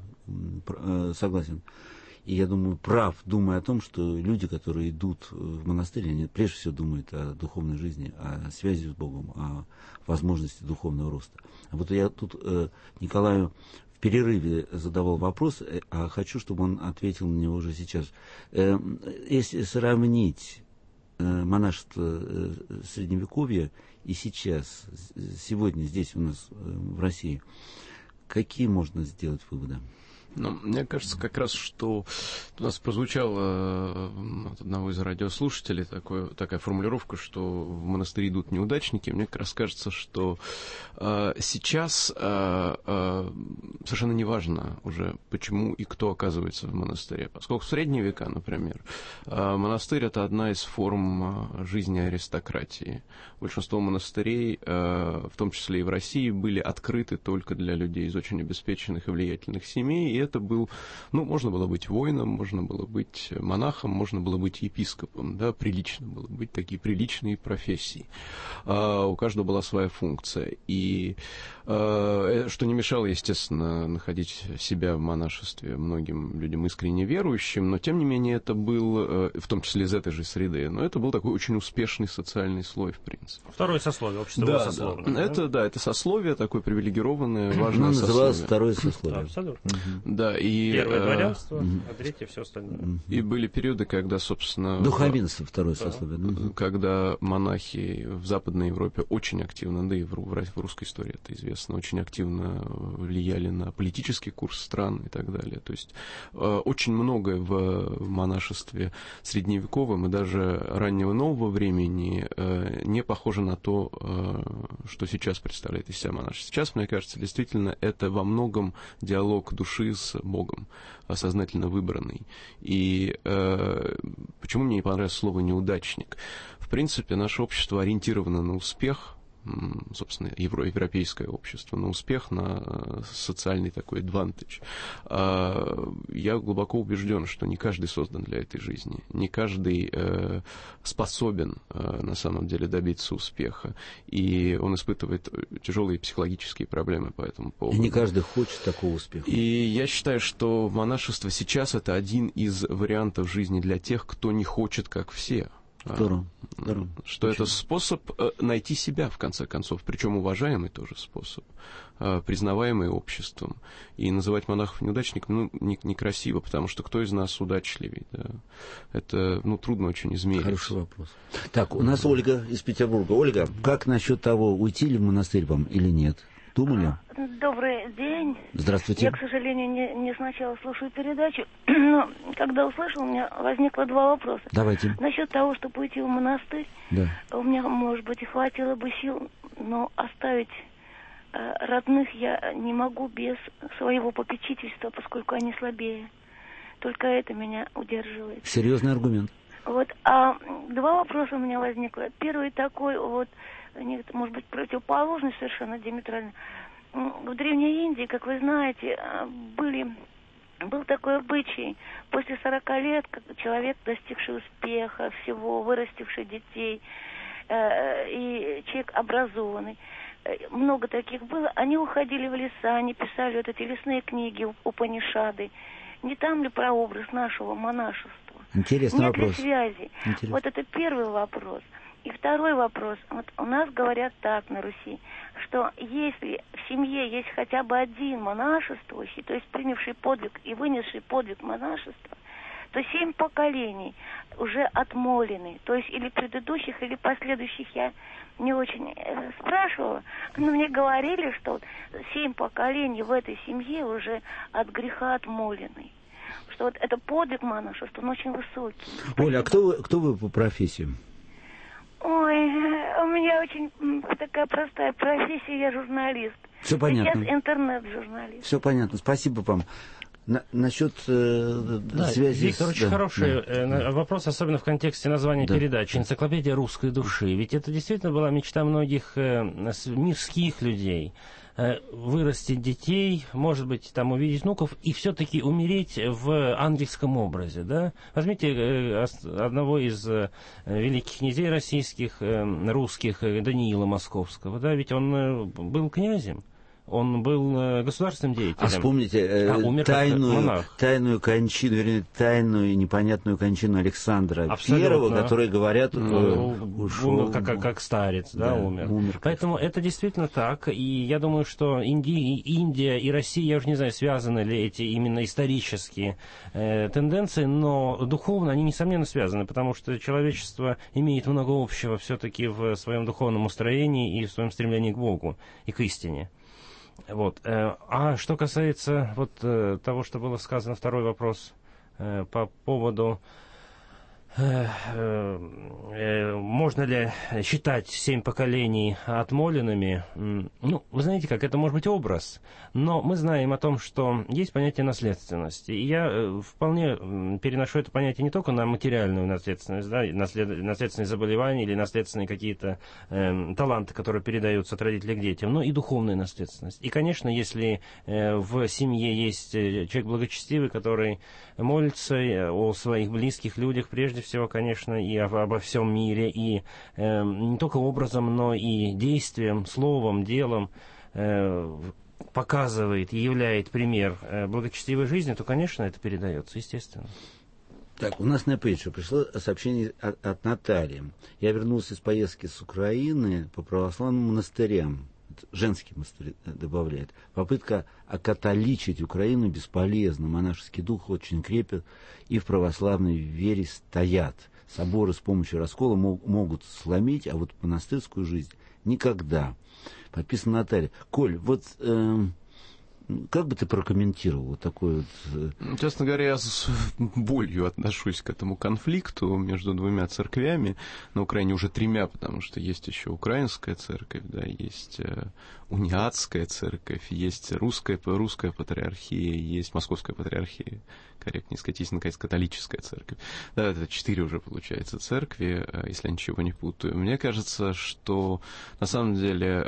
э, согласен. И я думаю, прав, думая о том, что люди, которые идут в монастырь, они прежде всего думают о духовной жизни, о связи с Богом, о возможности духовного роста. А вот я тут э, Николаю в перерыве задавал вопрос, а хочу, чтобы он ответил на него уже сейчас. Э, если сравнить э, монашество э, Средневековья и сейчас, сегодня здесь у нас э, в России, какие можно сделать выводы? Ну, мне кажется, как раз, что у нас прозвучало от одного из радиослушателей такое, такая формулировка, что в монастыри идут неудачники. Мне как раз кажется, что э, сейчас э, э, совершенно не важно уже, почему и кто оказывается в монастыре. Поскольку в средние века, например, э, монастырь — это одна из форм жизни аристократии. Большинство монастырей, э, в том числе и в России, были открыты только для людей из очень обеспеченных и влиятельных семей, и это был, ну, можно было быть воином, можно было быть монахом, можно было быть епископом, да, прилично было быть, такие приличные профессии. А, у каждого была своя функция, и а, что не мешало, естественно, находить себя в монашестве многим людям искренне верующим, но, тем не менее, это был, в том числе из этой же среды, но это был такой очень успешный социальный слой, в принципе. Второе сословие, общество да, сословное. Да. Это, да, это сословие такое привилегированное, важное ну, сословие. Называлось второе сословие. Да, абсолютно. Угу. Да, и, Первое дворянство, э, а третье все остальное. И были периоды, когда, собственно... Духовенство, второе сословие. Да, когда монахи в Западной Европе очень активно, да и в, в русской истории это известно, очень активно влияли на политический курс стран и так далее. То есть э, очень многое в, в монашестве средневековом и даже раннего нового времени э, не похоже на то, э, что сейчас представляет из себя монашество. Сейчас, мне кажется, действительно это во многом диалог души с Богом, сознательно выбранный. И э, почему мне не понравилось слово «неудачник»? В принципе, наше общество ориентировано на успех, собственно, евро- европейское общество, на успех, на социальный такой advantage. Я глубоко убежден, что не каждый создан для этой жизни, не каждый способен на самом деле добиться успеха, и он испытывает тяжелые психологические проблемы по этому поводу. И не каждый хочет такого успеха. И я считаю, что монашество сейчас это один из вариантов жизни для тех, кто не хочет, как все. Здорово. Здорово. Что Почему? Это способ найти себя, в конце концов, причем уважаемый тоже способ, признаваемый обществом. И называть монахов неудачниками, ну, не, некрасиво, потому что кто из нас удачливее? Да? Это, ну, трудно очень измерить. Хороший вопрос. Так, у нас Ольга из Петербурга. Ольга, как насчет того, уйти ли в монастырь вам или нет? Думали? Добрый день. Здравствуйте. Я, к сожалению, не, не сначала слушаю передачу, но когда услышал, у меня возникло два вопроса. Давайте. Насчет того, чтобы уйти в монастырь, да. У меня, может быть, и хватило бы сил, но оставить э, родных я не могу без своего попечительства, поскольку они слабее. Только это меня удерживает. Серьезный аргумент. Вот, а два вопроса у меня возникло. Первый такой, вот, может быть, противоположный совершенно диаметрально. В Древней Индии, как вы знаете, были, был такой обычай. После сорока лет, как человек, достигший успеха, всего, вырастивший детей, э, и человек образованный, много таких было, они уходили в леса, они писали вот эти лесные книги, Упанишады. Не там ли прообраз нашего монашества? Интересный Нет вопрос. ли связи? Интересно. Вот это первый вопрос. И второй вопрос. Вот у нас говорят так на Руси, что если в семье есть хотя бы один монашествующий, то есть принявший подвиг и вынесший подвиг монашества, то семь поколений уже отмолены. То есть или предыдущих, или последующих я не очень э, спрашивала, но мне говорили, что вот семь поколений в этой семье уже от греха отмолены. Что вот это подвиг монашества, он очень высокий. Оля, а кто вы, кто вы по профессии? Ой, у меня очень такая простая профессия, я журналист. Все понятно. Сейчас интернет-журналист. Все понятно, спасибо вам. На, насчет э, да, связи... Виктор, с... очень да, хороший да. э, вопрос, особенно в контексте названия да. передачи «Энциклопедия русской души». Ведь это действительно была мечта многих э, мирских людей. Э, вырастить детей, может быть, там увидеть внуков и все-таки умереть в ангельском образе. Да? Возьмите э, одного из э, великих князей российских, э, русских, э, Даниила Московского. Да? Ведь он э, был князем. Он был э, государственным деятелем. А вспомните э, а, умер тайную, тайную кончину, вернее, тайную непонятную кончину Александра Первого, который, говорят, ну, э, ушел... Умер как, как, как старец, да, да умер. умер. Поэтому это действительно так. И я думаю, что Индия, Индия и Россия, я уже не знаю, связаны ли эти именно исторические э, тенденции, но духовно они, несомненно, связаны, потому что человечество имеет много общего все-таки в своем духовном устроении и в своем стремлении к Богу и к истине. Вот. А что касается вот того, что было сказано, второй вопрос по поводу, можно ли считать семь поколений отмоленными. Ну, вы знаете как, это может быть образ, но мы знаем о том, что есть понятие наследственности. И я вполне переношу это понятие не только на материальную наследственность, да, наслед... наследственные заболевания или наследственные какие-то э, таланты, которые передаются от родителей к детям, но и духовная наследственность. И, конечно, если э, в семье есть человек благочестивый, который молится о своих близких людях, прежде всего, конечно, и об, обо всем мире, и э, не только образом, но и действием, словом, делом э, показывает и являет пример э, благочестивой жизни, то, конечно, это передается, естественно. Так, у нас на пейдже пришло сообщение от, от Натальи. Я вернулся из поездки с Украины по православным монастырям. Женский монастырь добавляет. Попытка окатоличить Украину бесполезна. Монашеский дух очень крепок и в православной вере стоят. Соборы с помощью раскола мог, могут сломить, а вот монастырскую жизнь никогда. Подписано Наталья. Коль, вот э, Как бы ты прокомментировал вот такой вот... Честно говоря, я с болью отношусь к этому конфликту между двумя церквями, на Украине уже тремя, потому что есть еще украинская церковь, да, есть униатская церковь, есть русская, русская патриархия, есть московская патриархия, корректнее сказать, есть, наконец, католическая церковь. Да, это четыре уже, получается, церкви, если я ничего не путаю. Мне кажется, что на самом деле,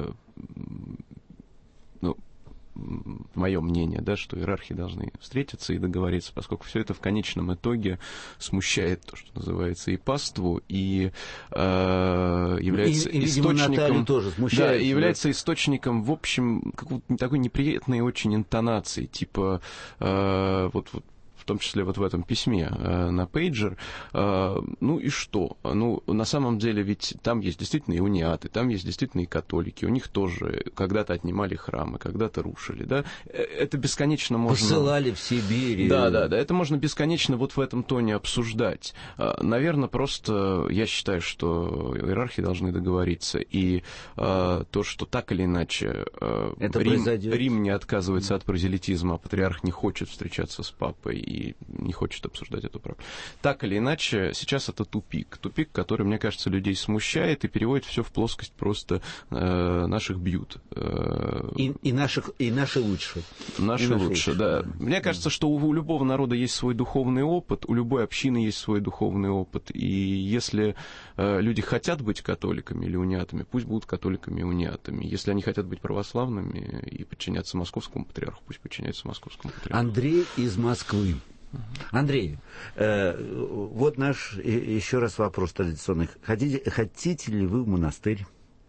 ну, мое мнение, да, что иерархи должны встретиться и договориться, поскольку все это в конечном итоге смущает то, что называется, и паству, и э, является и, и, источником... тоже смущает, да, и является да? источником, в общем, какой-то такой неприятной очень интонации, типа э, вот, вот в том числе вот в этом письме э, на пейджер, э, ну и что? Ну, на самом деле ведь там есть действительно и униаты, там есть действительно и католики, у них тоже когда-то отнимали храмы, когда-то рушили, да? Это бесконечно можно... Посылали в Сибирь. Да, да, да, это можно бесконечно вот в этом тоне обсуждать. Наверное, просто я считаю, что иерархи должны договориться, и э, то, что так или иначе э, Рим, Рим не отказывается от прозелитизма, а патриарх не хочет встречаться с папой, и не хочет обсуждать эту проблему. Так или иначе, сейчас это тупик. Тупик, который, мне кажется, людей смущает и переводит все в плоскость просто э, наших бьют. Э, и, и, наших, и наши лучше. Наши, и наши лучше, лучше, да. Мне кажется, что у, у любого народа есть свой духовный опыт, у любой общины есть свой духовный опыт. И если э, люди хотят быть католиками или униатами, пусть будут католиками и униатами. Если они хотят быть православными и подчиняться московскому патриарху, пусть подчиняются московскому патриарху. Андрей из Москвы. Андрей, э, вот наш еще раз вопрос традиционный. Хотите, хотите ли вы в монастырь?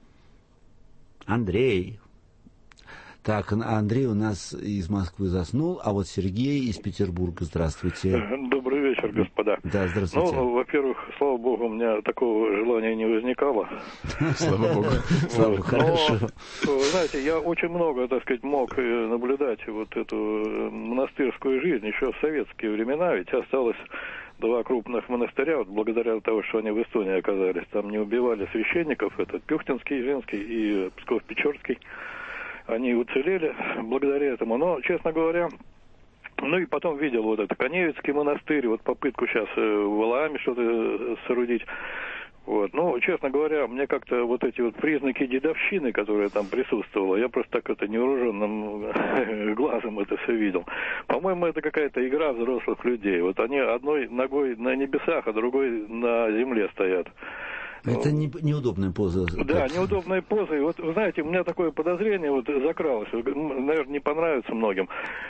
Андрей. Так, Андрей у нас из Москвы заснул, а вот Сергей из Петербурга. Здравствуйте. Добрый вечер, господа. Да, здравствуйте. Ну, во-первых, слава богу, у меня такого желания не возникало. Слава богу. Слава, хорошо. Знаете, я очень много, так сказать, мог наблюдать вот эту монастырскую жизнь еще в советские времена, ведь осталось два крупных монастыря, вот благодаря тому, что они в Эстонии оказались. Там не убивали священников, это Пюхтинский, Женский и Псков-Печорский. Они уцелели благодаря этому. Но, честно говоря, ну и потом видел вот это Коневицкий монастырь, вот попытку сейчас в Валааме что-то соорудить. Вот. Ну, честно говоря, мне как-то вот эти вот признаки дедовщины, которые там присутствовала, я просто так это невооруженным глазом это все видел. По-моему, это какая-то игра взрослых людей. Вот они одной ногой на небесах, а другой на земле стоят. Это не, неудобная поза. Да, неудобная поза. И вот, вы знаете, у меня такое подозрение вот закралось, наверное, не понравится многим,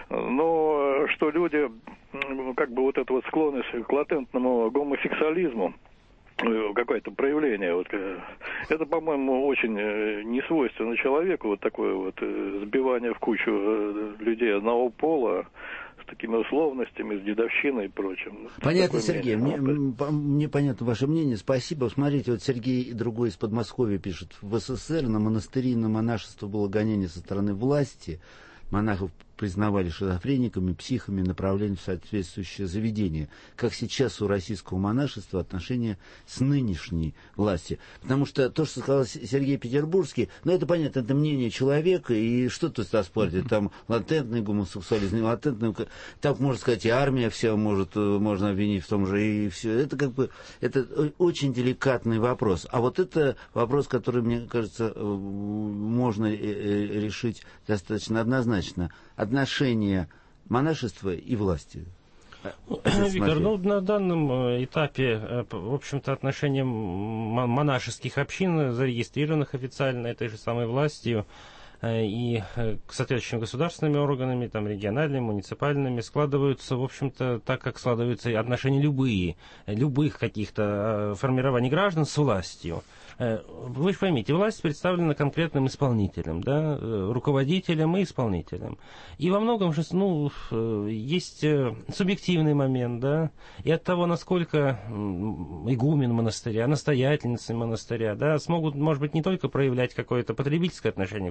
но что люди, как бы вот эта вот склонность к латентному гомосексуализму, какое-то проявление, вот, это, по-моему, очень не свойственно человеку, вот такое вот сбивание в кучу людей одного пола, с такими условностями, с дедовщиной и прочим. Понятно, Сергей, мне, мне понятно ваше мнение, спасибо. Смотрите, вот Сергей другой из Подмосковья пишет, в СССР на монастыри и на монашество было гонение со стороны власти, монахов признавали шизофрениками, психами, направляли в соответствующее заведение. Как сейчас у российского монашества отношения с нынешней властью. Потому что то, что сказал Сергей Петербургский, ну это понятно, это мнение человека, и что тут оспорить? Там латентный гомосексуализм, не латентный, так можно сказать, и армия вся может, можно обвинить в том же, и все. Это как бы, это очень деликатный вопрос. А вот это вопрос, который, мне кажется, можно решить достаточно однозначно. Отношения монашества и власти. Виктор, ну, на данном этапе, в общем-то, отношения монашеских общин, зарегистрированных официально этой же самой властью и к соответствующим государственными органами, там, региональными, муниципальными, складываются, в общем-то, так, как складываются отношения любые, любых каких-то формирований граждан с властью. Вы же поймите, власть представлена конкретным исполнителем, да, руководителем и исполнителем. И во многом же, ну, есть субъективный момент, да, и от того, насколько игумен монастыря, настоятельницы монастыря, да, смогут, может быть, не только проявлять какое-то потребительское отношение к власти,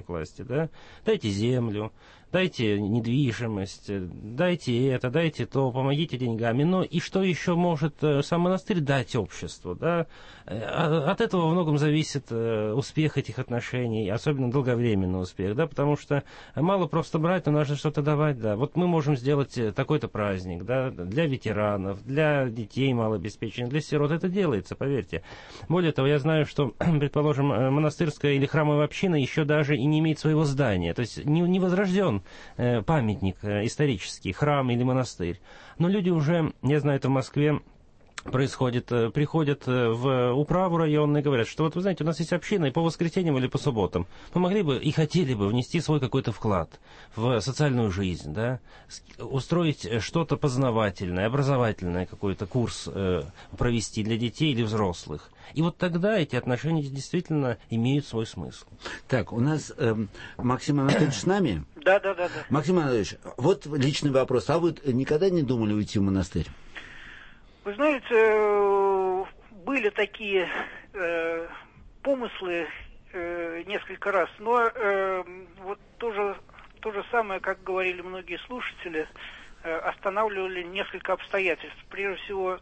хотите, да? Дайте землю, дайте недвижимость, дайте это, дайте то, помогите деньгами. Но и что еще может сам монастырь дать обществу, да? От этого во многом зависит успех этих отношений, особенно долговременный успех, да, потому что мало просто брать, но нужно что-то давать, да. Вот мы можем сделать такой-то праздник, да, для ветеранов, для детей малообеспеченных, для сирот. Это делается, поверьте. Более того, я знаю, что, предположим, монастырская или храмовая община еще даже и не имеет своего здания, то есть не, не возрожден памятник исторический, храм или монастырь. Но люди уже, я знаю, это в Москве происходит, приходят в управу районную и говорят, что вот вы знаете, у нас есть община, и по воскресеньям или по субботам мы могли бы и хотели бы внести свой какой-то вклад в социальную жизнь, да, устроить что-то познавательное, образовательное, какой-то курс э, провести для детей или взрослых. И вот тогда эти отношения действительно имеют свой смысл. Так, у нас э, Максим Анатольевич с нами? Да, да, да, да. Максим Анатольевич, вот личный вопрос. А вы никогда не думали уйти в монастырь? Вы знаете, были такие э, помыслы э, несколько раз, но э, вот тоже то же самое, как говорили многие слушатели, э, останавливали несколько обстоятельств. Прежде всего,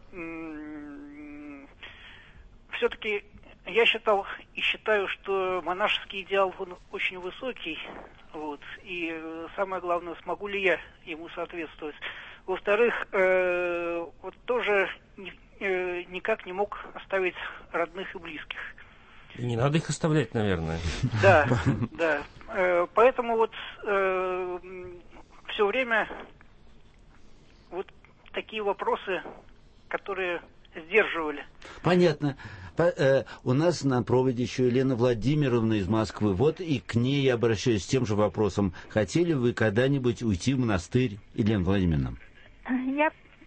э, все-таки я считал и считаю, что монашеский идеал он очень высокий, вот, и э, самое главное, смогу ли я ему соответствовать. Во-вторых, э, вот тоже ни, э, никак не мог оставить родных и близких. И не надо их оставлять, наверное. Да, да. Э, поэтому вот э, все время вот такие вопросы, которые сдерживали. Понятно. По, э, у нас на проводе еще Елена Владимировна из Москвы. Вот и к ней я обращаюсь с тем же вопросом. Хотели вы когда-нибудь уйти в монастырь, Елена Владимировна? Я,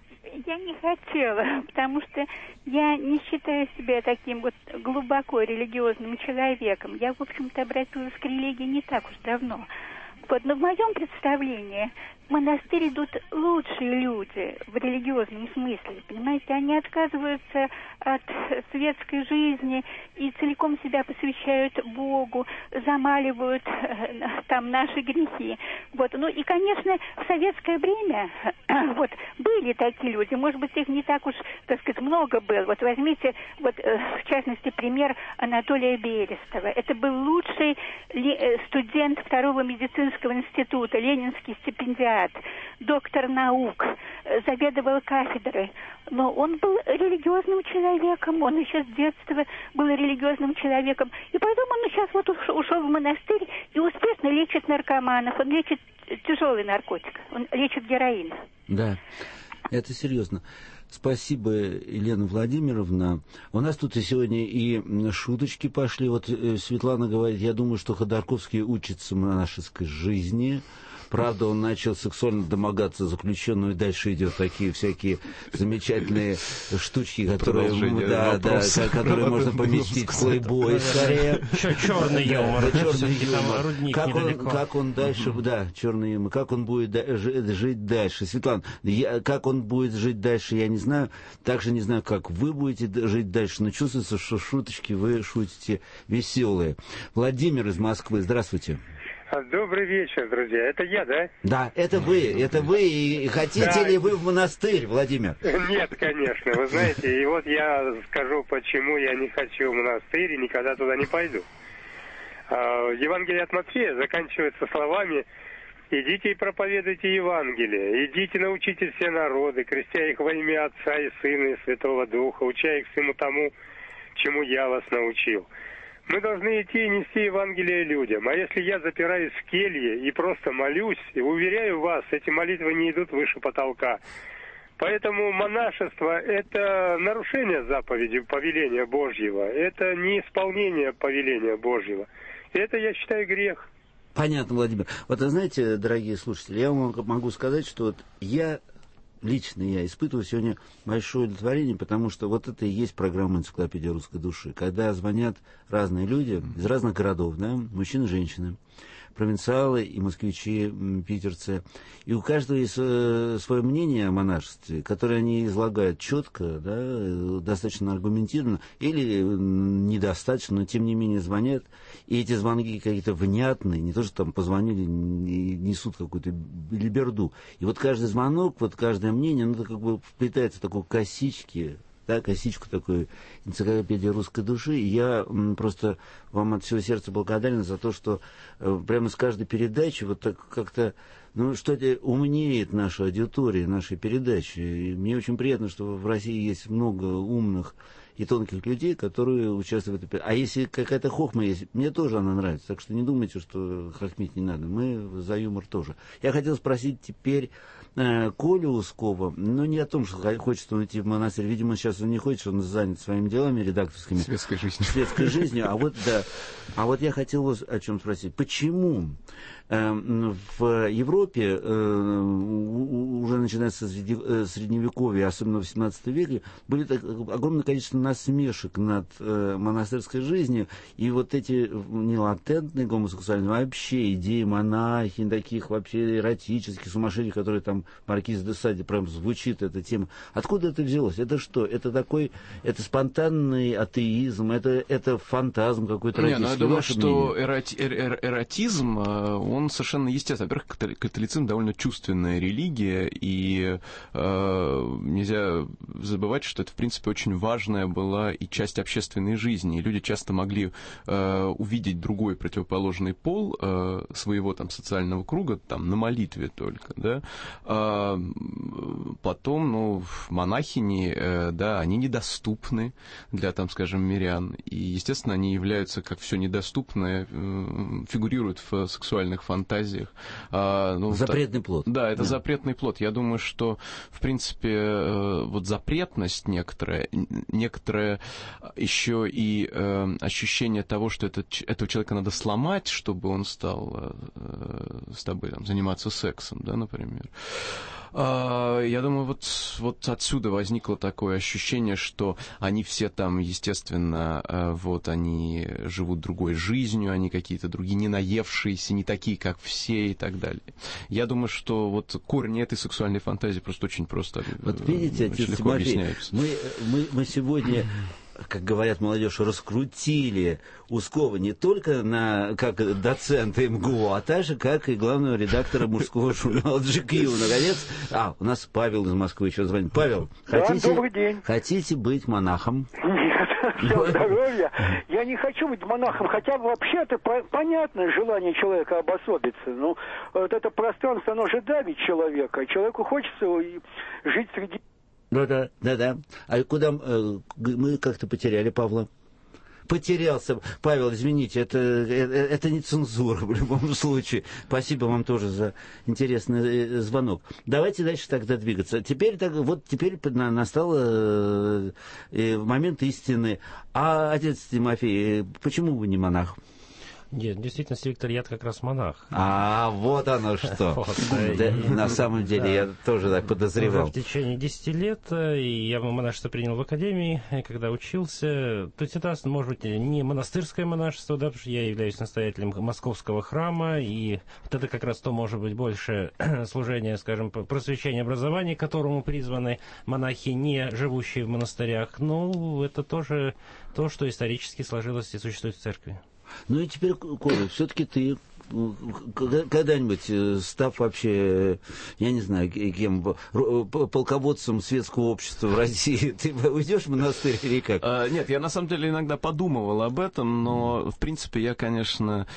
я не хотела, потому что я не считаю себя таким вот глубоко религиозным человеком. Я, в общем-то, обратилась к религии не так уж давно. Вот, но в моем представлении в монастырь идут лучшие люди в религиозном смысле, понимаете, они отказываются от светской жизни и целиком себя посвящают Богу, замаливают э, там наши грехи. Вот, ну и, конечно, в советское время вот были такие люди, может быть, их не так уж, так сказать, много было. Вот возьмите, вот э, в частности, пример Анатолия Берестова. Это был лучший ли, студент второго медицинского института, ленинский стипендиат, доктор наук, заведовал кафедрой. Но он был религиозным человеком, он еще с детства был религиозным человеком. И потом он сейчас вот ушел в монастырь и успешно лечит наркоманов. Он лечит тяжелый наркотик, он лечит героин. Да, это серьезно. Спасибо, Елена Владимировна. У нас тут и сегодня и шуточки пошли. Вот Светлана говорит, я думаю, что Ходорковский учится монашеской жизни. Правда, он начал сексуально домогаться заключенную, и дальше идет такие всякие замечательные штучки, которые, да, да, которые можно поместить в плейбой скорее. Черный юмор. Черный юмор. Как он, как он дальше, да, черный юмор. Как он будет жить дальше? Светлана, я, как он будет жить дальше, я не знаю. Также не знаю, как вы будете жить дальше, но чувствуется, что шуточки вы шутите веселые. Владимир из Москвы, здравствуйте. Добрый вечер, друзья. Это я, да? Да, это вы. Это вы. И хотите да. ли вы в монастырь, Владимир? Нет, конечно. Вы знаете, и вот я скажу, почему я не хочу в монастырь и никогда туда не пойду. Евангелие от Матфея заканчивается словами: «Идите и проповедуйте Евангелие, идите научите все народы, крестя их во имя Отца и Сына и Святого Духа, уча их всему тому, чему я вас научил». Мы должны идти и нести Евангелие людям. А если я запираюсь в келье и просто молюсь, и уверяю вас, эти молитвы не идут выше потолка. Поэтому монашество – это нарушение заповеди, повеления Божьего. Это не исполнение повеления Божьего. И это, я считаю, грех. Понятно, Владимир. Вот, знаете, дорогие слушатели, я вам могу сказать, что вот я... Лично я испытываю сегодня большое удовлетворение, потому что вот это и есть программа «Энциклопедия русской души». Когда звонят разные люди из разных городов, да, мужчины и женщины, провинциалы, и москвичи, питерцы. И у каждого есть свое мнение о монашестве, которое они излагают четко, да, достаточно аргументированно, или недостаточно, но тем не менее звонят. И эти звонки какие-то внятные, не то, что там позвонили и несут какую-то либерду. И вот каждый звонок, вот каждое мнение, ну, это как бы вплетается в такой косички, да, косичку такой энциклопедии русской души. И я м, просто вам от всего сердца благодарен за то, что э, прямо с каждой передачи вот так как-то, ну, что-то умнеет наша аудитория, нашей передачи. И мне очень приятно, что в России есть много умных и тонких людей, которые участвуют в этой передаче. А если какая-то хохма есть, мне тоже она нравится. Так что не думайте, что хохмить не надо. Мы за юмор тоже. Я хотел спросить теперь э, Колю Ускова, но не о том, что хочет он идти в монастырь. Видимо, сейчас он не хочет, он занят своими делами редакторскими. Светской жизнью. Светской жизнью. А вот, да. А вот я хотел вас о чем спросить. Почему в Европе, уже начиная со Средневековья, особенно в восемнадцатом веке, были так, огромное количество насмешек над монастырской жизнью, и вот эти не латентные гомосексуальные, вообще идеи монахинь, таких вообще эротических, сумасшедших, которые там Маркиз де Саде прям звучит эта тема. Откуда это взялось? Это что? Это такой, это спонтанный атеизм, это, это фантазм какой-то родительский? Не, ну я думаю, что мнение? эроти, эр, эр, эротизм, он совершенно естественно. Во-первых, католицизм довольно чувственная религия, и э, нельзя забывать, что это, в принципе, очень важная была и часть общественной жизни. И люди часто могли э, увидеть другой противоположный пол э, своего там социального круга там на молитве только, да. А потом, ну, монахини, э, да, они недоступны для, там, скажем, мирян. И, естественно, они являются, как все недоступное, э, фигурируют в сексуальных фантазиях. А, ну, запретный плод. Да, это да. запретный плод. Я думаю, что, в принципе, э, вот запретность некоторая, некоторое еще и э, ощущение того, что этот, этого человека надо сломать, чтобы он стал э, с тобой там, заниматься сексом, да, например. Я думаю, вот, вот отсюда возникло такое ощущение, что они все там, естественно, вот они живут другой жизнью, они какие-то другие, не наевшиеся, не такие, как все и так далее. Я думаю, что вот корни этой сексуальной фантазии просто очень просто вот видите, очень отец легко Тимофей, объясняются. Мы, мы, мы сегодня, как говорят молодежь, раскрутили Ускова не только на, как доцента эм гэ у, а также как и главного редактора мужского журнала джи кью. Наконец, а, у нас Павел из Москвы еще звонит. Павел, да, хотите, добрый день. Хотите быть монахом? Нет, всего здоровья. Я не хочу быть монахом, хотя вообще-то по- понятное желание человека обособиться. Ну, вот это пространство, оно же давит человека. Человеку хочется жить среди... Да-да, да-да. А куда э, мы как-то потеряли Павла? Потерялся. Павел, извините, это, это, это не цензура в любом случае. Спасибо вам тоже за интересный звонок. Давайте дальше тогда двигаться. Теперь так, вот теперь настал э, э, момент истины. А, отец Тимофей, почему вы не монах? Нет, действительно, Виктор, я как раз монах. А, вот оно что. На самом деле, я тоже так подозревал. В течение десяти лет, и я монашество принял в академии, когда учился. То есть это, может быть, не монастырское монашество, да, потому что я являюсь настоятелем московского храма, и вот это как раз то, может быть, больше служение, скажем, просвещения образования, к которому призваны монахи, не живущие в монастырях. Ну, это тоже то, что исторически сложилось и существует в церкви. Ну и теперь, Коля, все-таки ты когда-нибудь, став вообще, я не знаю, кем, полководцем светского общества в России, ты уйдешь в монастырь или как? А, нет, я на самом деле иногда подумывал об этом, но, в принципе, я, конечно,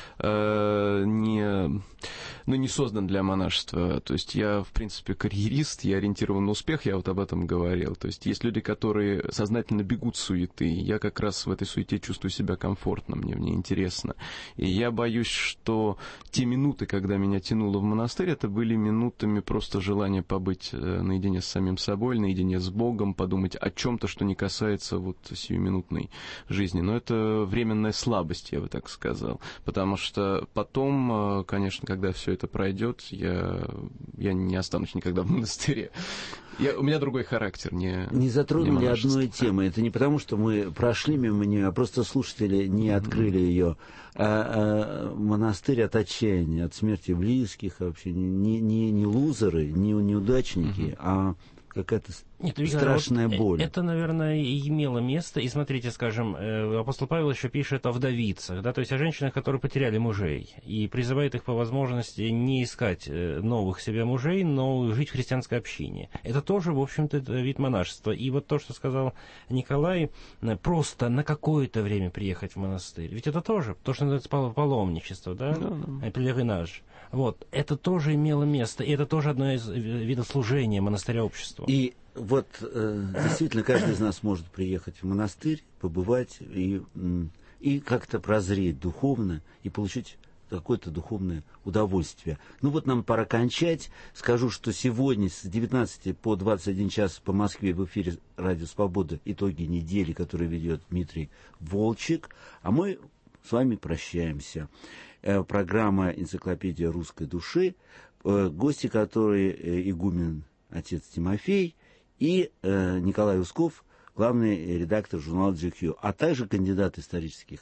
не... ну, не создан для монашества. То есть я, в принципе, карьерист, я ориентирован на успех, я вот об этом говорил. То есть есть люди, которые сознательно бегут суеты. Я как раз в этой суете чувствую себя комфортно, мне в ней интересно. И я боюсь, что те минуты, когда меня тянуло в монастырь, это были минутами просто желания побыть наедине с самим собой, наедине с Богом, подумать о чем-то, что не касается вот сиюминутной жизни. Но это временная слабость, я бы так сказал. Потому что потом, конечно, когда все это пройдет, я, я не останусь никогда в монастыре. Я, у меня другой характер. Не, не затронули не одной темы. Это не потому, что мы прошли мимо нее, а просто слушатели не открыли ее. А, а, монастырь от отчаяния, от смерти близких, вообще не, не, не лузеры, не неудачники, а какая-то Нет, страшная вот боль. Это, наверное, и имело место. И смотрите, скажем, апостол Павел еще пишет о вдовицах, да, то есть о женщинах, которые потеряли мужей, и призывает их по возможности не искать новых себе мужей, но жить в христианской общине. Это тоже, в общем-то, вид монашества. И вот то, что сказал Николай, просто на какое-то время приехать в монастырь. Ведь это тоже то, что называется паломничество, да, no, пелеринаж. Вот, это тоже имело место, и это тоже одно из видов служения монастыря обществу. И вот э, действительно каждый из нас может приехать в монастырь, побывать и, и как-то прозреть духовно и получить какое-то духовное удовольствие. Ну вот нам пора кончать. Скажу, что сегодня с девятнадцати по двадцать один час по Москве в эфире Радио Свобода итоги недели, которые ведет Дмитрий Волчек, а мы с вами прощаемся. Программа «Энциклопедия русской души», гости которой игумен отец Тимофей и Николай Усков, главный редактор журнала джи кью, а также кандидат исторических.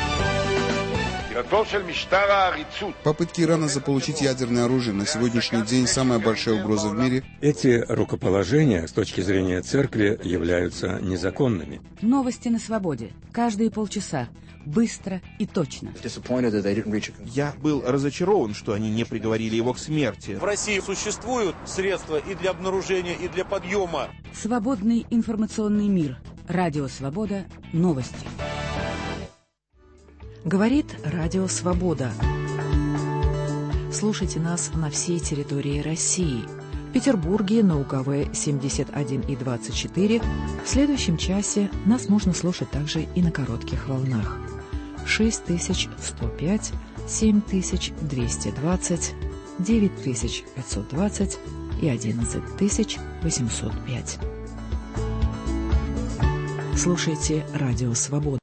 Попытки Ирана заполучить ядерное оружие на сегодняшний день самая большая угроза в мире. Эти рукоположения с точки зрения церкви являются незаконными. Новости на свободе. Каждые полчаса. Быстро и точно. Я был разочарован, что они не приговорили его к смерти. В России существуют средства и для обнаружения, и для подъема. Свободный информационный мир. Радио Свобода. Новости. Говорит Радио Свобода. Слушайте нас на всей территории России. В Петербурге на УКВ семьдесят один и двадцать четыре. В следующем часе нас можно слушать также и на коротких волнах. шесть тысяч сто пять, семь тысяч двести двадцать, девять тысяч пятьсот двадцать и одиннадцать тысяч восемьсот пять. Слушайте Радио Свобода.